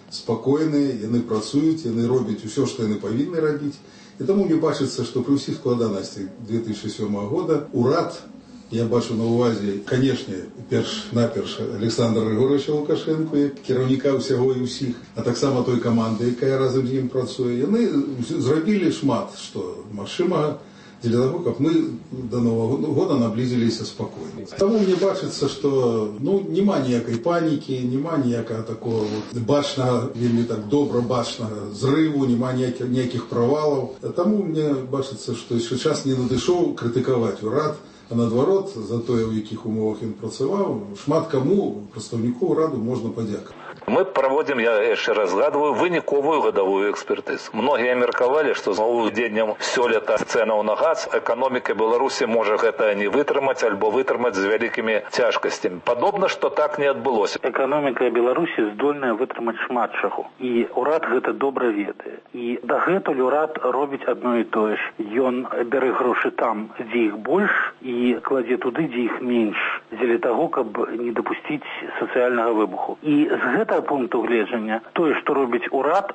спакойныя, яны працуюць, яны робяць усё, што яны павінны рабіць. І таму мне бачыцца, што пры ўсіх складанасцях 2007 года урад, я бачу на увазе, канешне, перш-наперш Александра Григоровича Лукашенко, як кіраўніка ўсяго і ўсіх, а таксама той каманды, якая разам з ім працуе. Яны зрабілі шмат, што магчыма, для того, каб мы до Нового года наблизились спокойно. Тому мне бачыцца, што нема ніякай панікі, нема ніякага такого бачнага, вельмі так добра бачнага зрыву, нема ніякіх правалаў. Таму мне бачыцца, што яшчэ час не надышоў крытыкаваць урад, а наадварот, за тое, у якіх умовах ён працаваў, шмат каму, прадстаўніку ўраду, можна падзякаваць. Мы проводим, я яшчэ раз згадваю, выніковую гадавую экспертызу. Многія меркавалі, што з увядзеннем сёлета цэнаў на газ эканоміка Беларусі можа гэта не вытрымаць альбо вытрымаць з вялікімі цяжкасцямі. Падобна, што так не адбылося. Эканоміка Беларусі здольная вытрымаць шмат чаго. І урад гэта добра ведае. І дагэтуль урад робіць адно і тое ж. Ён бярэ грошы там, дзе іх больш, і кладзе туды, дзе іх менш, дзеля таго, каб не дапусціць сацыяльнага выбуху. І з гэтага пункту гледжання тое, што робіць урад,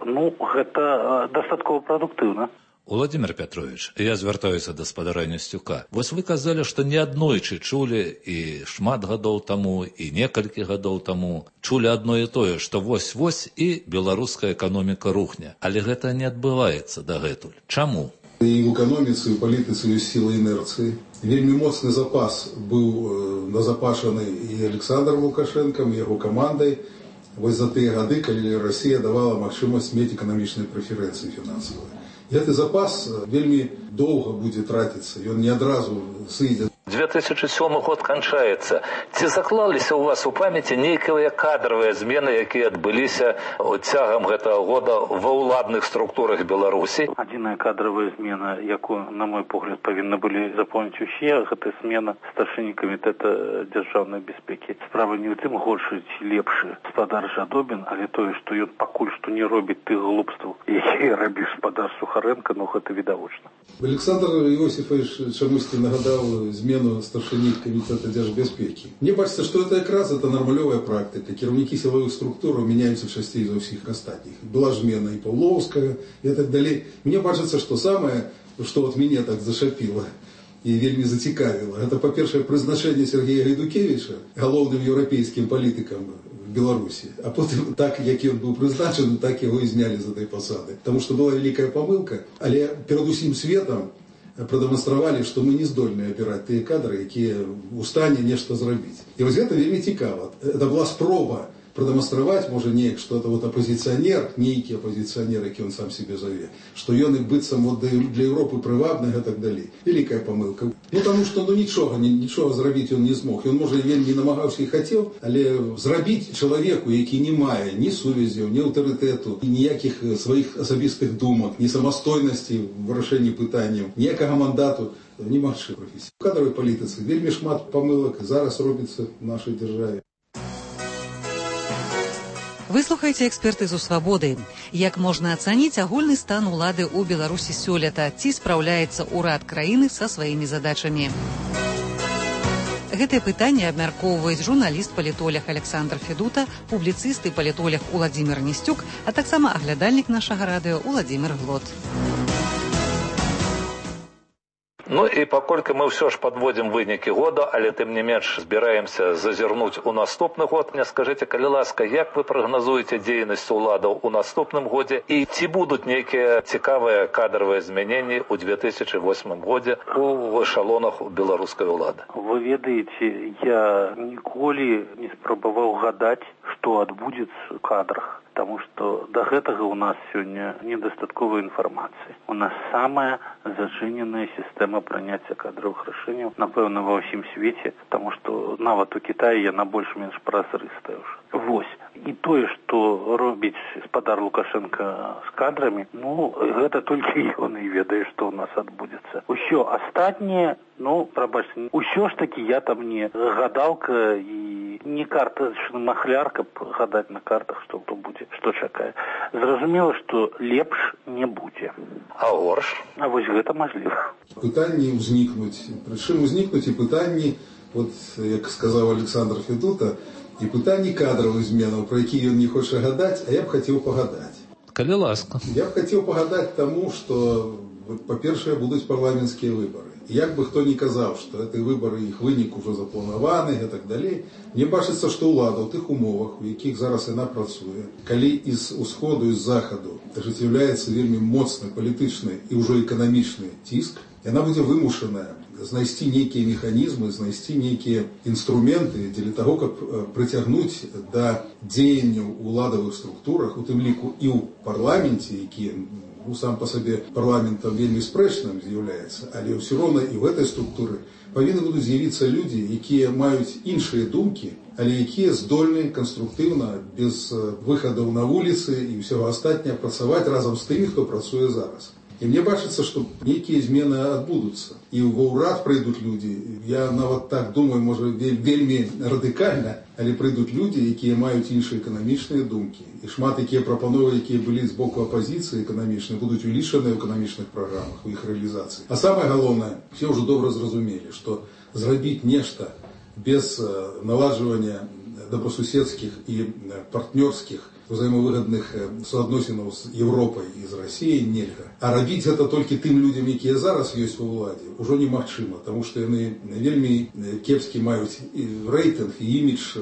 гэта дастаткова прадуктыўна. Владимир Петрович, я звяртаюся да спадара Несцюка. Вось вы казалі, што не аднойчы чулі і шмат гадоў таму, і некалькі гадоў таму чулі адно і тое, што вось-вось і беларуская эканоміка рухне. Але гэта не адбываецца дагэтуль. Чаму? І в эканоміцы, і ў палітыцы ёсць сіла інерцыі. Вельмі моцны запас быў назапашаны і Александром Лукашенком, і яго камандай. Вось за тыя гады, калі Расія давала магчымасць мець эканамічныя прэферэнцыі фінансавыя. Гэты запас вельмі доўга будзе траціцца, ён не адразу сыдзе. 2007 год канчаецца. Ці заклаліся ў вас у памяці нейкія кадравыя змены, якія адбыліся цягам гэтага года ва ўладных структурах Беларусі? Адзіная кадравая змена, якую, на мой погляд, павінны былі запомніць усе, гэта змена старшыні камітэта дзяржаўнай бяспекі. Справа не ў тым, горшы ці лепшы спадар Жадобін, але тое, што ён пакуль што не робіць тых глупстваў, якія рабіць спадар Сухаренко, гэта відавочна. Александр Иосифович чамусьці нагадаў змену старшыні камітэта дзяржбяспекі. Мне бачыцца, што это якраз нармалёвая практыка. Кіраўнікі сілавых структураў мяняюцца часцей за ўсіх астатніх. Была змена і Паўлоўская, і так далей. Мне бачыцца, што самае, што от мяне так зашапіла і вельмі зацікавіла, гэта, па-першае, прызначэнне Сергея Гайдукевіча галоўным еўрапейскім палітыкам Беларусі. А потым, так як ён быў прызначаны, так яго і знялі з этой пасады. Таму што была вялікая памылка, але перад усім светам прадэманстравалі, што мы не здольны абіраць тыя кадры, якія ў стане нешта зрабіць. І вось гэта вельмі цікава. Гэта была спроба прадэманстраваць, можа, неяк, што это апозіцыянер, нейкі апозіцыянер, які ён сам себе заве, што ён і быццам для Еўропы прывабны і так далей. Вялікая памылка. Таму што нічога зрабіць ён не змог. Ён, можа, вельмі намагаўся і хацеў, але зрабіць чалавеку, які не мае ні сувязяў, ні аўтарытэту, ніякіх сваіх асабістых думак, ні самастойнасці ў вырашэнні пытанняў, ніякага мандату немагчыма. У кадравай палітыцы вельмі шмат памылак зараз робіцца в нашай дзяржаве. Выслухайце экспертызу «Свабоды». Як можна ацаніць агульны стан улады ў Беларусі сёлета? Ці спраўляецца ўрад краіны са сваімі задачамі? Гэтае пытанне абмяркоўваюць журналіст-палітолог Александр Федута, публіцыст і палітолог Владимир Несцюк, а таксама аглядальнік нашага радыё Владимир Глот. І паколькі мы ўсё ж падводзім вынікі года, але тым не менш збіраемся зазірнуць у наступны год, мне скажыце, калі ласка, як вы прагназуеце дзейнасць уладаў у наступным годзе і ці будуць нейкія цікавыя кадравыя змяненні ў 2008 годзе у эшалонах беларускай улады? Вы ведаеце, я ніколі не спрабаваў гадаць, што адбудзецца ў кадрах. Потому что до гэтага у нас сегодня недостатковая информация. У нас самая зачиненная система прыняцця кадровых рашэнняў, напэўна, ва ўсім свеце, потому что нават у Китаі яна больш-менш празрыстая ўжо. Вось. І тое, што робіць спадар Лукашенко з кадрамі, гэта толькі ён і ведае, што ў нас адбудзецца. Усё астатняе, прабачце, усё ж такі я там не гадалка і не картачны махляр, каб гадаць на картах, што то будзе, што чакае. Зразумела, што лепш не будзе. А горш? А вось гэта мажліва. Пытанні ўзнікнуць. Прычым узнікнуць і пытанні, як сказаў Александр Федута, і пытанні кадровых зменаў, про які ён не хоча гадаць, а я б хацеў пагадаць. Калі ласка. Я б хацеў пагадаць таму, што, па-першае, будуць парламенцкія выбары. Як бы хто ні казаў, што гэты выбары, іх вынік ужо запланаваны і так далей, мне бачыцца, што ўлада ў тых умовах, у якіх зараз яна працуе, калі з усходу і з захаду ажыццяўляецца вельмі моцны палітычны і ўжо эканамічны ціск, яна будзе вымушаная знайсці нейкія механізмы, знайсці нейкія інструменты для таго, каб прыцягнуць да дзеянняў у уладавых структурах, у тым ліку і ў парламенце, які сам по сабе парламентам вельмі спрэчным з'яўляецца, але ўсё роўна і ў гэтай структуры павінны будуць з'явіцца людзі, якія маюць іншыя думкі, але якія здольны канструктыўна, без выхадаў на вуліцы і ўсяго астатняга працаваць разам з тымі, хто працуе зараз. І мне бачыцца, што нейкія змены адбудуцца. І ва ўрад прыйдуць людзі. Я нават так думаю, можа, вельмі радыкальна, але прыйдуць людзі, якія маюць іншыя эканамічныя думкі. І шмат якія прапановы, якія былі з боку апазіцыі эканамічнай, будуць улічаныя ў эканамічных праграмах, у іх рэалізацыі. А самае галоўнае, все ўжо добра зразумелі, што зрабіць нешта без наладжвання добрасуседскіх і партнёрскіх взаимовыгодных суадносінаў з Европай і з Расіяй нельга. А рабіць гэта толькі тым людзям, якія зараз ёсць у ўладзе, ужо немагчыма, таму што яны вельмі кепскі маюць рэйтынг і імідж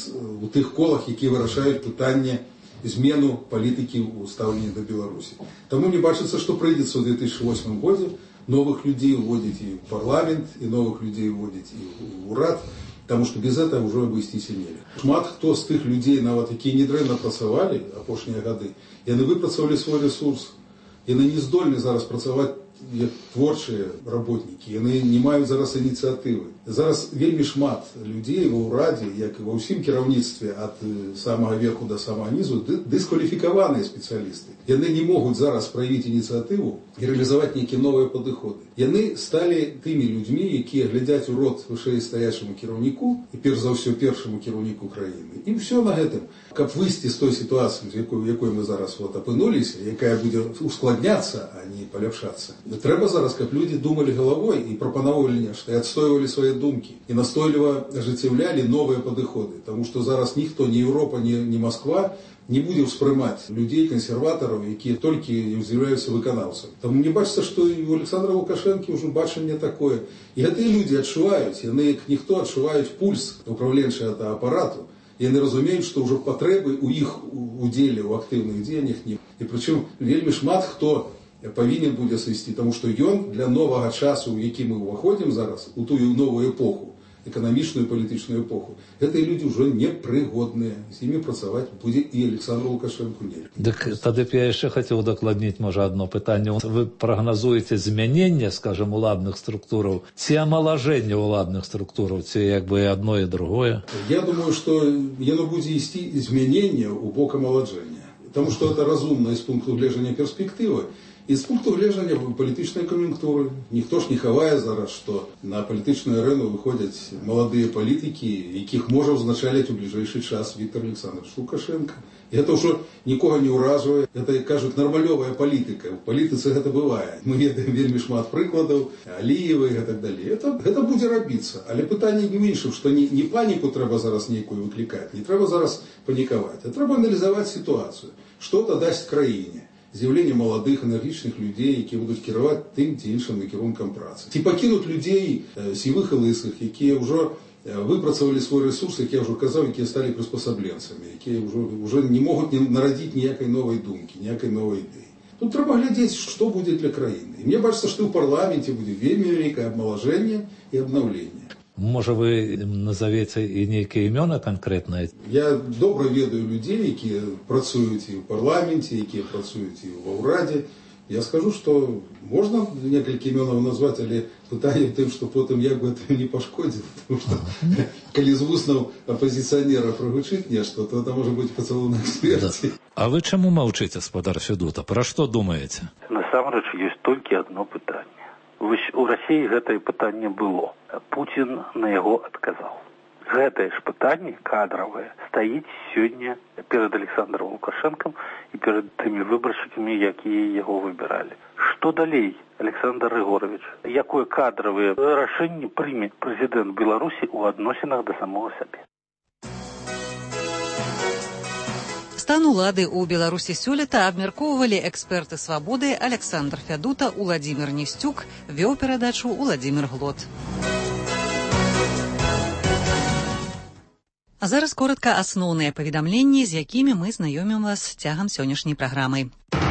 у тых колах, якія вырашаюць пытанне змену палітыкі ў стаўленні да Беларусі. Таму мне бачыцца, што прыйдзецца ў 2008 годзе новых людзей уводзіць і ў парламент, і новых людзей уводзіць і ў урад, потому что без этого уже обойтись нельзя. Шмат хто з тых людей, нават якія недрэнна працавалі апошнія гады, яны выпрацавалі свой ресурс. Яны не здольны зараз працаваць як творчыя работнікі, яны не маюць зараз ініцыятывы. Зараз вельмі шмат людзей ва ўрадзе, як і ва ўсім кіраўніцтве ад самага верху да самага нізу, дыскваліфікаваныя спецыялісты. Яны не могуць зараз праявіць ініцыятыву і рэалізаваць нейкія новыя падыходы. Яны сталі тымі людзьмі, якія глядзяць у рот вышэйстаячаму кіраўніку і перш за ўсё першаму кіраўніку краіны. І ўсё на гэтым. Каб выйсці з той сітуацыі, в якой мы зараз апынуліся, якая будзе ускладняцца, а не паляпшацца, трэба зараз, каб людзі думалі галавой і прапановвалі нешта, і адстойвалі свае думкі, і настойліва ажыццяўлялі новыя падыходы. Таму што зараз ніхто, ні Еўропа, ні Масква не будзе ўспрымаць людзей, кансерватараў, якія толькі з'яўляюцца выканаўцамі. Таму мне бачыцца, што і у Александра Лукашэнкі ўжо бачанне такое. І гэтыя людзі адчуваюць, яны як ніхто адчуваюць пульс управленчага апарату. Яны разумеюць, што ўжо патрэбы ў іх удзеле, ў актыўных дзеяннях не. І прычым вельмі шмат хто павінен будзе сысці, таму што ён для новага часу, у які мы ўваходзім зараз, у тую новую эпоху, эканамічную і палітычную эпоху, гэтыя людзі ўжо непрыгодныя. З імі працаваць будзе і Александру Лукашэнку нельга. Дык тады б я яшчэ хацеў дакладніць, можа, адно пытанне. Вы прагназуеце змяненне, скажем, уладных структураў, ці амалажэнне уладных структураў, ці як бы і адно, і другое? Я думаю, што яно будзе ісці змяненне ў бок амаладжэння. Таму што гэта разумна з пункту гледжання перспектывы. І з пункту гледжання палітычнай кан'юнктуры. Ніхто ж не хавае зараз, што на палітычную арэну выходзяць маладыя палітыкі, якіх можа ўзначаліць у бліжэйшы час Віктор Александрович Лукашенко. І гэта ўжо нікога не ўражвае. Гэта, кажуць, нармалёвая палітыка. У палітыцы гэта бывае. Мы ведаем вельмі шмат прыкладаў, Аліева і так далей. Гэта будзе рабіцца. Але пытанне не ў іншым, што не паніку трэба зараз нейкую выклікаць, не трэба зараз панікаваць, а трэба аналізаваць сітуацыю. Што это дасць краіне? З'яўленне маладых, энергічных людзей, якія будуць кіраваць тым ці іншым накірункам працы. Ці пакінуць людзей сівых і лысых, якія ўжо выпрацавалі свой рэсурс, як я ўжо казаў, якія сталі прыспасабленцамі, якія ўжо не могуць нарадзіць ніякай новай думкі, ніякай новай ідэі. Тут трэба глядзець, што будзе для краіны. І мне бачыцца, што ў парламенце будзе вельмі вялікае абмалажэнне і абнаўленне. Можа, вы назавеце і нейкія імёны канкрэтныя? Я добра ведаю людзей, якія працуюць і ў парламенце, якія працуюць і ва ўрадзе. Я скажу, што можна некалькі імёнаў назваць, але пытанне ў тым, што потым як бы это не пашкодзіла. Тому што калі з вуснаў апазіцыянера прагучыць нешта, то это можа быць пацалунак смерці. А вы чаму маўчыце, спадар Федута? Пра што думаеце? Насамрэч ёсць толькі адно пытанне. У Расіі гэтае пытанне было. Пуцін на яго адказаў. Гэтае ж пытанне кадравае стаіць сёння перад Александром Лукашэнкам і перад тымі выбаршчыкамі, якія яго выбіралі. Што далей, Александр Рыгорович? Якое кадравае рашэнне прыме прэзідэнт Беларусі ў адносінах да самога сябе? Стан улады ў Беларусі сёлета абмяркоўвалі эксперты «Свабоды» Александр Фядута, Уладзімір Несцюк, вёў перадачу Уладзімір Глот. А зараз коротка асноўныя паведамленні, з якімі мы знаёмім вас цягам сённяшняй праграмы.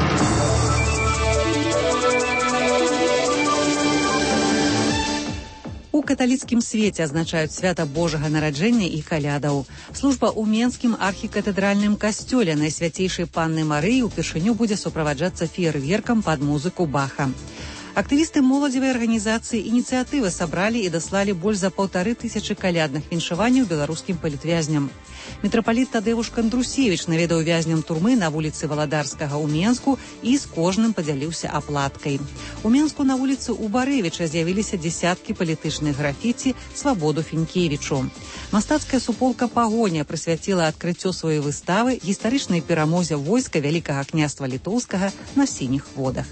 У каталіцкім свеце адзначаюць свята Божага нараджэння і калядаў. Служба ў Менскім архікатэдральным касцёле Найсвяцейшай Панны Марыі упершыню будзе суправаджацца феерверкам пад музыку Баха. Актывісты моладзевай арганізацыі «Ініцыятыва» сабралі і даслалі больш за 1500 калядных віншаванняў беларускім палітвязням. Мітрапаліт Тадэвуш Кандрусевіч наведаў вязням турмы на вуліцы Валадарскага ў Менску і з кожным падзяліўся аплаткай. У Менску на вуліцы Убарэвіча з'явіліся дзясяткі палітычных графіці «Свабоду Фінкевічу». Мастацкая суполка «Пагоня» прысвяціла адкрыццё сваёй выставы гістарычнай перамозе войска Вялікага княства Літоўскага на сініх водах.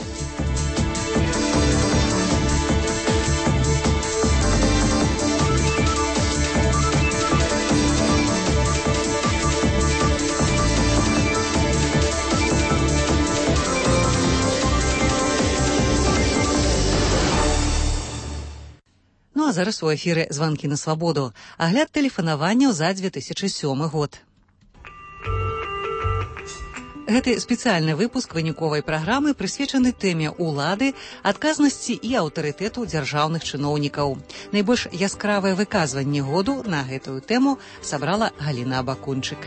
Ну а зараз у эфіры званкі на свабоду. Агляд тэлефанаванняў за 2007 год. Гэты спецыяльны выпуск выніковай праграмы прысвечаны тэме улады, адказнасці і аўтарытэту дзяржаўных чыноўнікаў. Найбольш яскравае выказванне году на гэтую тэму сабрала Галіна Абакунчык.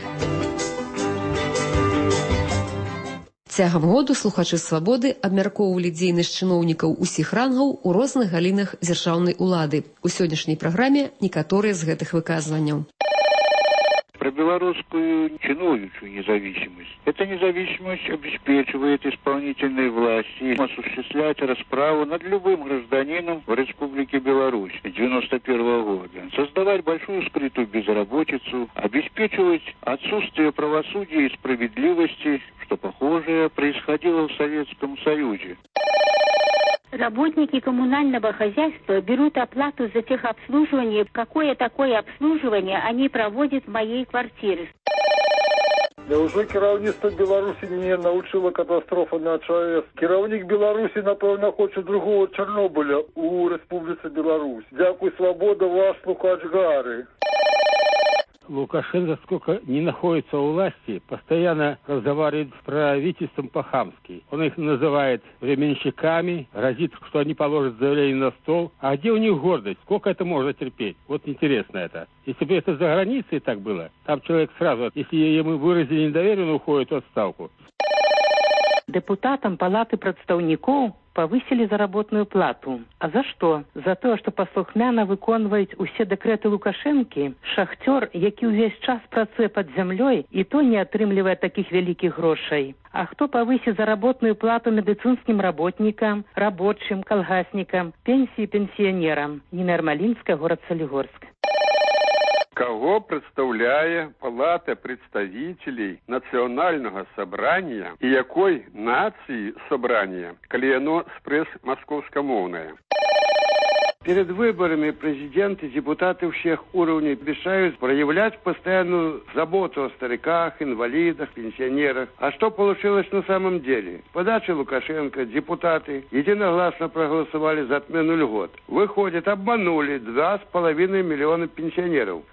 Цягам году слухачы «Свабоды» абмяркоўвалі дзейнасць чыноўнікаў усіх рангаў у розных галінах дзяржаўнай улады. У сённяшняй праграме некаторыя з гэтых выказванняў. Про белорусскую чиновничью независимость. Эта независимость обеспечивает исполнительной власти осуществлять расправу над любым гражданином в Республике Беларусь 1991 года, создавать большую скрытую безработицу, обеспечивать отсутствие правосудия и справедливости, что похожее происходило в Советском Союзе. Работники коммунального хозяйства берут оплату за техобслуживание. Какое такое обслуживание они проводят в моей квартире? Уже кіраўніцтва Беларусі не научила катастрофа на ЧАЭС. Кіраўнік Беларусі, напэўна, хоче другого Чорнобыля у Республике Беларусь. Дякую, свобода, ваш слухач Гары. Лукашенко, сколько не находится у власти, постоянно разговаривает с правительством по-хамски. Он их называет временщиками, грозит, что они положат заявление на стол. А где у них гордость? Сколько это можно терпеть? Вот интересно это. Если бы это за границей так было, там человек сразу, если ему выразили недоверие, он уходит в отставку. Депутатам Палаты прадстаўнікоў повысили заработную плату. А за что? За то, что паслухмяна выконваюць усе дэкрэты Лукашэнкі. Шахтёр, які ўвесь час працуе пад зямлёй, і то не атрымлівае такіх вялікіх грошай. А хто повысит заработную плату медицинским работникам, рабочим, колгаснікам, пенсии пенсионерам? Нина Ермолинская, город Солигорск. Кого представляет Палата представителей Национального собрания и якой нации собрания, коли оно спресс-московскомовное? Перед выборами президенты, депутаты всех уровней обещают проявлять постоянную заботу о стариках, инвалидах, пенсионерах. А что получилось на самом деле? Подача Лукашенко, депутаты единогласно проголосовали за отмену льгот. Выходит, обманули 2,5 миллиона пенсионеров.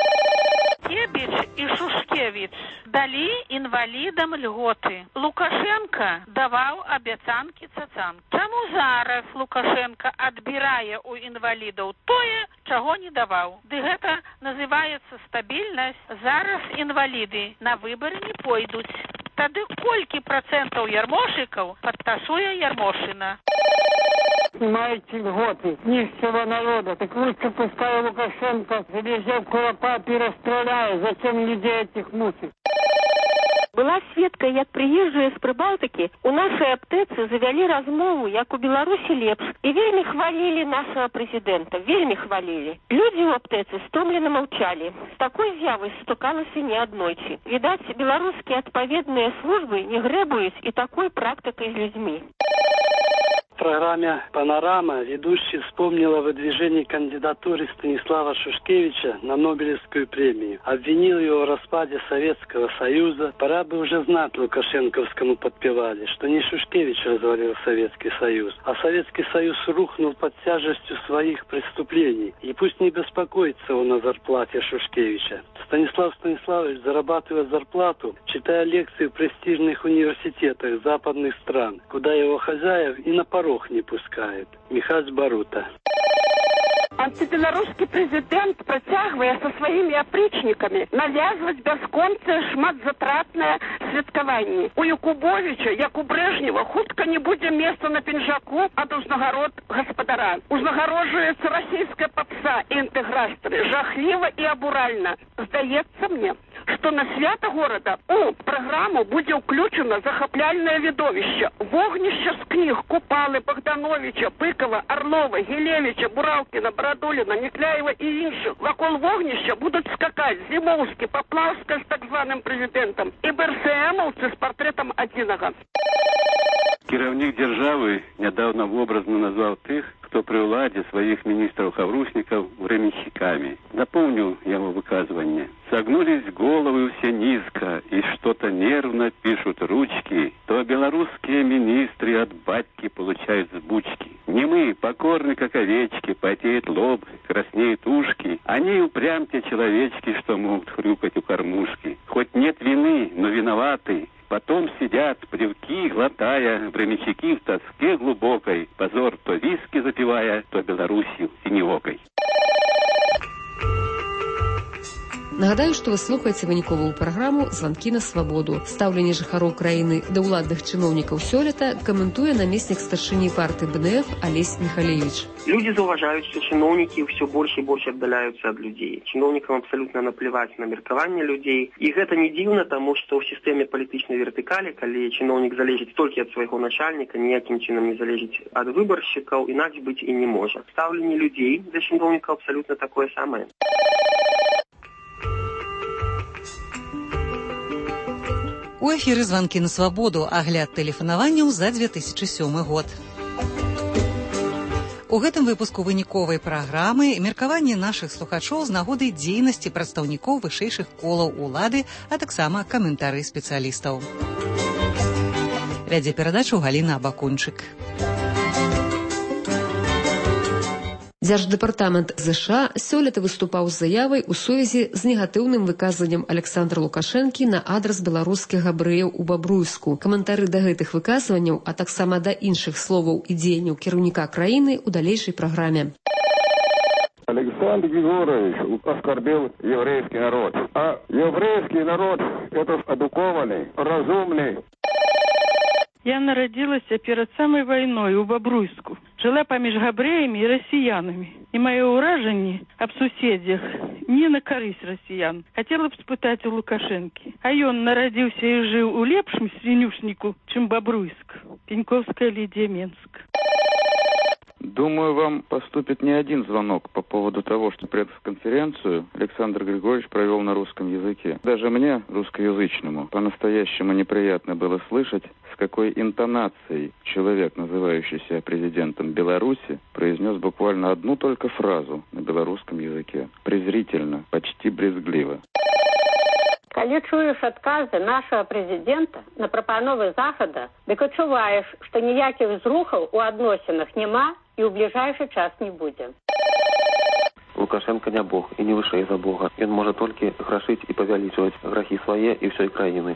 Кебіч і Шушкевіч далі інвалідам льготи. Лукашенко даваў абяцанкі цацанкі. Чаму зараз Лукашенко адбірае у інвалідаў тое, чаго не даваў? Ды гэта называецца стабільнасць. Зараз інваліды на выбары не пойдуць. Тады колькі процентаў ярмошыкаў падтасуе Ярмошына? Снимаете льготы нищего народа. Так лучше пускай Лукашенко завезет куропат и расстреляет. Зачем людей этих мучить? Была сведка, як прыезджыя з Прыбалтыкі у нашай аптэцы завялі размову, як у Беларусі лепш, і вельмі хвалілі нашага прэзідэнта, вельмі хвалілі. Людзі ў аптэцы стомлена маўчалі. З такой з'явай стукалася не аднойчы. Відаць, беларускія адпаведныя службы не грэбуюць і такой практыкай з людзьмі. В программе «Панорама» ведущий вспомнил о выдвижении кандидатуры Станислава Шушкевича на Нобелевскую премию. Обвинил его в распаде Советского Союза. Пора бы уже знать, лукашенковскому подпевали, что не Шушкевич развалил Советский Союз, а Советский Союз рухнул под тяжестью своих преступлений. И пусть не беспокоится он о зарплате Шушкевича. Станислав Станиславович зарабатывает зарплату, читая лекции в престижных университетах западных стран, куда его хозяев и на порог не пускает. Михаил Барута. Антибеларускі прэзідэнт працягвае са сваімі апрычнікамі навязваць бясконцае шматзатратнае святкаванне. У Якубовіча, як у Брэжнева, хутка не будзе месца на пінжаку ад узнагарод гаспадара. Узнагароджваецца расійская папса і інтэграстары. Жахліва і абуральна. Здаецца мне, што на свята горада у праграму будзе ўключана захапляльнае відовішча. Вогнішча з кніг Купалы, Богдановича, Быкова, Орлова, Гілевіча, Бураўкіна, Барадуліна, Некляева і іншых. Вакол вогнішча будуць скакаць Зімоўскі, Паплаўская з так званым прэзідэнтам і БРСМаўцы з партрэтам адзінага. Кіраўнік дзяржавы нядаўна вобразна назваў тых, кто при уладе своих министров-хаврусников временщиками. Напомню его высказывание. Согнулись головы все низко, и что-то нервно пишут ручки, то белорусские министры от батьки получают сбучки. Немы, покорны, как овечки, потеет лоб, краснеют ушки. Они упрямте человечки, что могут хрюкать у кормушки. Хоть нет вины, но виноваты. Потом сидят, плевки глотая, временщики в тоске глубокой, позор то виски запивая, то Белоруссию синеокой. Нагадаю, што вы слухаеце выніковую праграму «Званкі на свабоду». Стаўленне жыхароў краіны да ўладных чыноўнікаў сёлета каментуе намеснік старшыні партыі БНФ Алесь Михалевич. Люди зауважают, что чиновники все больше и больше отдаляются от людей. Чиновникам абсолютно наплевать на меркаванне людей. И это не дивно, потому что в системе политичной вертикали, когда чиновник залежит только от своего начальника, никаким чином не залежит от выборщиков, иначе быть и не может. Ставление людей для чиновников абсолютно такое самое. У эфіры «Званкі на свабоду», агляд тэлефанаванняў за 2007 год. У гэтым выпуску выніковай праграмы меркаванне нашых слухачоў з нагоды дзейнасці прадстаўнікоў вышэйшых колаў улады, а таксама каментары спецыялістаў. Вядзе перадачу Галіна Абакунчык. Дзярждэпартамент ЗША сёлета выступаў з заявай у сувязі з негатыўным выказваннем Александра Лукашэнкі на адрас беларускіх габрэяў у Бабруйску. Каментары да гэтых выказванняў, а таксама да іншых словаў і дзеянняў кіраўніка краіны ў далейшай праграме. Александр Григорьевич оскорбил еврейский народ. А еврейский народ – это адукованный, разумный. Я народилася перед самой войной у Бобруйску. Жила паміж габреями и россиянами. И мое уражение об суседях не на корысть россиян. Хотела бы спытать у Лукашенки. А он народился и жил у лепшим свинюшнику, чем Бобруйск. Пеньковская Лидия, Менск. Думаю, вам поступит не один звонок по поводу того, что пресс-конференцию Александр Григорьевич провел на русском языке. Даже мне, русскоязычному, по-настоящему неприятно было слышать, с какой интонацией человек, называющий себя президентом Беларуси, произнес буквально одну только фразу на белорусском языке. Презрительно, почти брезгливо. Калі чуеш адказы нашага прэзідэнта на прапановы захада, дык адчуваеш, што ніякіх зрухаў у адносінах няма і ў бліжэйшы час не будзе. Лукашенко не бог і не вышэй за бога. Ён можа толькі грашыць і павялічваць грахі свае і ўсёй краіны.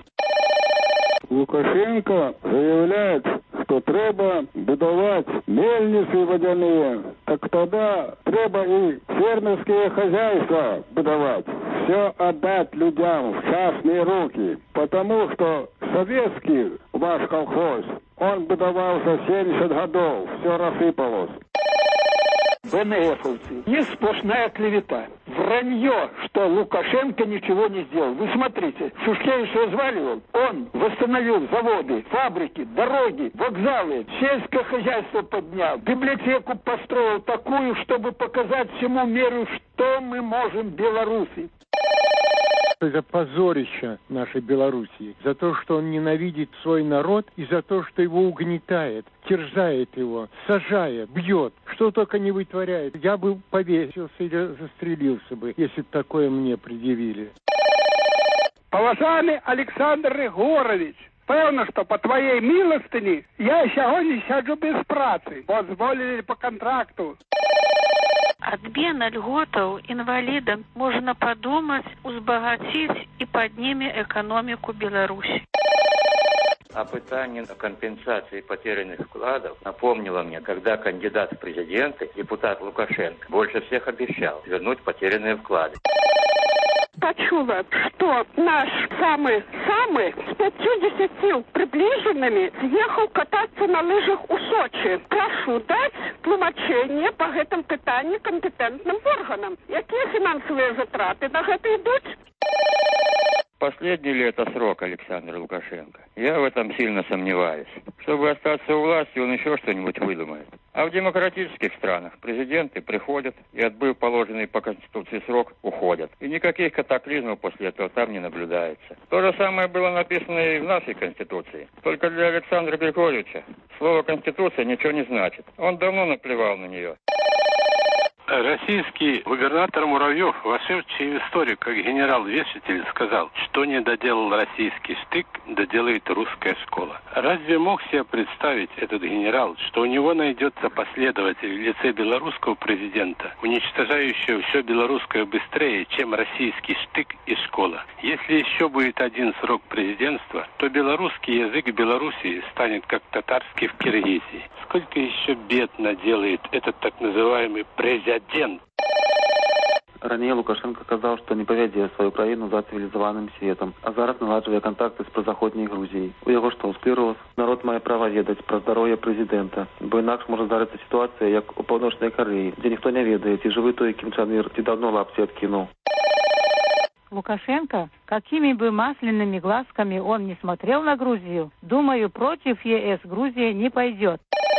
Лукашенко заявляет, что треба будовать мельницы водяные. Так тогда треба и фермерские хозяйства будовать. Все отдать людям в частные руки. Потому что советский ваш колхоз, он будовался 70 годов. Все рассыпалось. ВНФовцы. Есть сплошная клевета. Вранье, что Лукашенко ничего не сделал. Вы смотрите, Шушкевич разваливал. Он восстановил заводы, фабрики, дороги, вокзалы, сельское хозяйство поднял. Библиотеку построил такую, чтобы показать всему миру, что мы можем, белорусы. за позорище нашей Белоруссии, за то, что он ненавидит свой народ и за то, что его угнетает, терзает его, сажает, бьет, что только не вытворяет. Я бы повесился или застрелился бы, если бы такое мне предъявили. Уважаемый Александр Григорович, певно, что по твоей милостыне я сегодня сяджу без працы. Позволили по контракту. Адмена льготаў інвалідам можна подумать, узбагатить и поднимет экономику Беларуси. А пытание компенсации потерянных вкладов напомнило мне, когда кандидат в президенты, депутат Лукашенко, больше всех обещал вернуть потерянные вклады. Почула, что наш самый с 50 приближенными съехал кататься на лыжах у Сочи. Прошу дать тлумачение по этому питанию компетентным органам. Какие финансовые затраты на это идут? Последний ли это срок Александра Лукашенко? Я в этом сильно сомневаюсь. Чтобы остаться у власти, он еще что-нибудь выдумает. А в демократических странах президенты приходят и, отбыв положенный по Конституции срок, уходят. И никаких катаклизмов после этого там не наблюдается. То же самое было написано и в нашей Конституции. Только для Александра Григорьевича слово «Конституция» ничего не значит. Он давно наплевал на нее. Российский губернатор Муравьев, вошедший в историю как генерал-вешатель, сказал, что не доделал российский штык, доделает русская школа. Разве мог себе представить этот генерал, что у него найдется последователь в лице белорусского президента, уничтожающего все белорусское быстрее, чем российский штык и школа? Если еще будет один срок президентства, то белорусский язык в Белоруссии станет как татарский в Киргизии. Сколько еще бед наделает этот так называемый президент? Ранее Лукашенко казал, что не повядзе свою краіну за цивилизованным светом, а зараз наладжвае контакты с прозаходняй Грузией. У яго што, склероз? Народ мае права ведаць пра здароўе прэзідэнта, бо інакш можа здарыцца ситуация, як у Паўночнай Кореі, где никто не ведае, ці жывы той Ким Чен Ир, ці давно лапти откинул. Лукашенко, какими бы масляными глазками он не смотрел на Грузию, думаю, против ЕС Грузия не пойдет.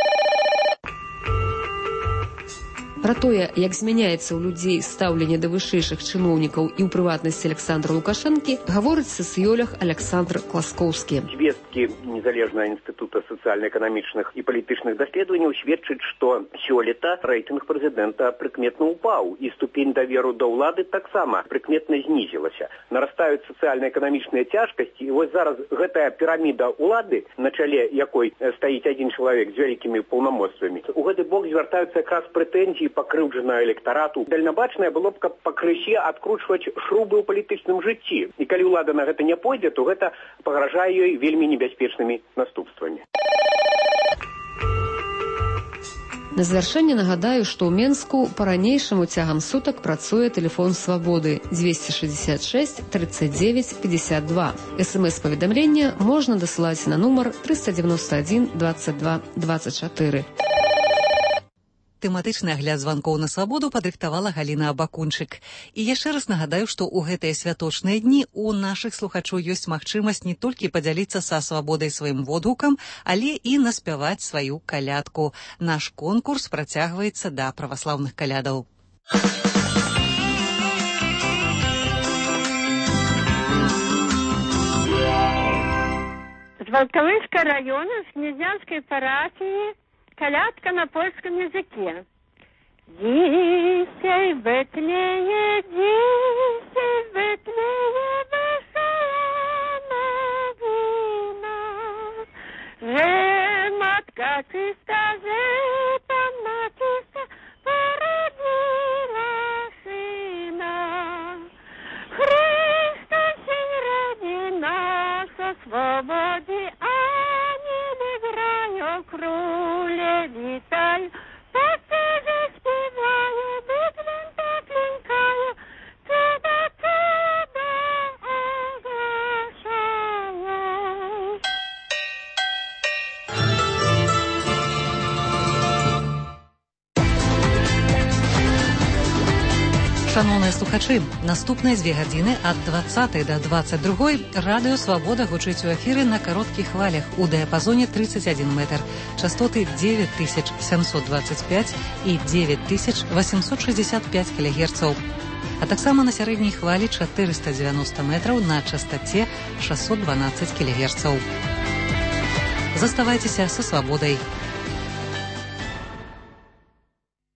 Пра тое, як змяняецца ў людзей стаўленне да вышэйшых чыноўнікаў і ў прыватнасці Александра Лукашэнкі, гаворыць сацыёлог Александр Класкоўскі. Звесткі незалежнага інстытута сацыяльна-эканамічных і палітычных даследаванняў сведчаць, што сёлета рэйтынг прэзідэнта прыкметна ўпаў, і ступень даверу да ўлады таксама прыкметна знізілася. Нарастаюць сацыяльна-эканамічныя цяжкасці, і вось зараз гэтая піраміда ўлады, на чале якой стаіць адзін чалавек з вялікімі паўнамоцтвамі, у гэты бок звяртаюцца якраз прэтэнзіі пакрыўджанага электарату. Дальнабачнае было б, каб пакрысе адкручваць шрубы ў палітычным жыцці. І калі ўлада на гэта не пойдзе, то гэта пагражае ёй вельмі небяспечнымі наступствамі. На завяршэнне нагадаю, што ў Менску па-ранейшаму цягам сутак працуе тэлефон свабоды 266 39 52. СМС-паведамлення можна дасылаць на нумар 391 22 24. Тэматычны агляд званкоў на свабоду падрыхтавала Галіна Абакунчык. І яшчэ раз нагадаю, што ў гэтыя святочныя дні у нашых слухачоў ёсць магчымасць не толькі падзяліцца са свабодай сваім водгукам, але і наспяваць сваю калядку. Наш конкурс працягваецца да праваслаўных калядаў. З Волковыцкого района, с Князянской парафии, колядка на польском языке. Dzisiaj w Betleje wesela nowina, że matka czysta, że Panna czysta porodziła syna. Chrystus się rodzi, nas oswobodzi, aniele grają, króle witają. Pasterze śpiewają, bydlęta klękają, Шановныя слухачы, наступныя 2 гадзіны ад 20 до 22 радыё «Свабода» гучыць у эфіры на кароткіх хвалях у дыяпазоне 31 метр, частоты 9725 і 9865 кГц, а таксама на сярэдняй хвалі 490 метраў на частоце 612 кГц. Заставайцеся са «Свабодай».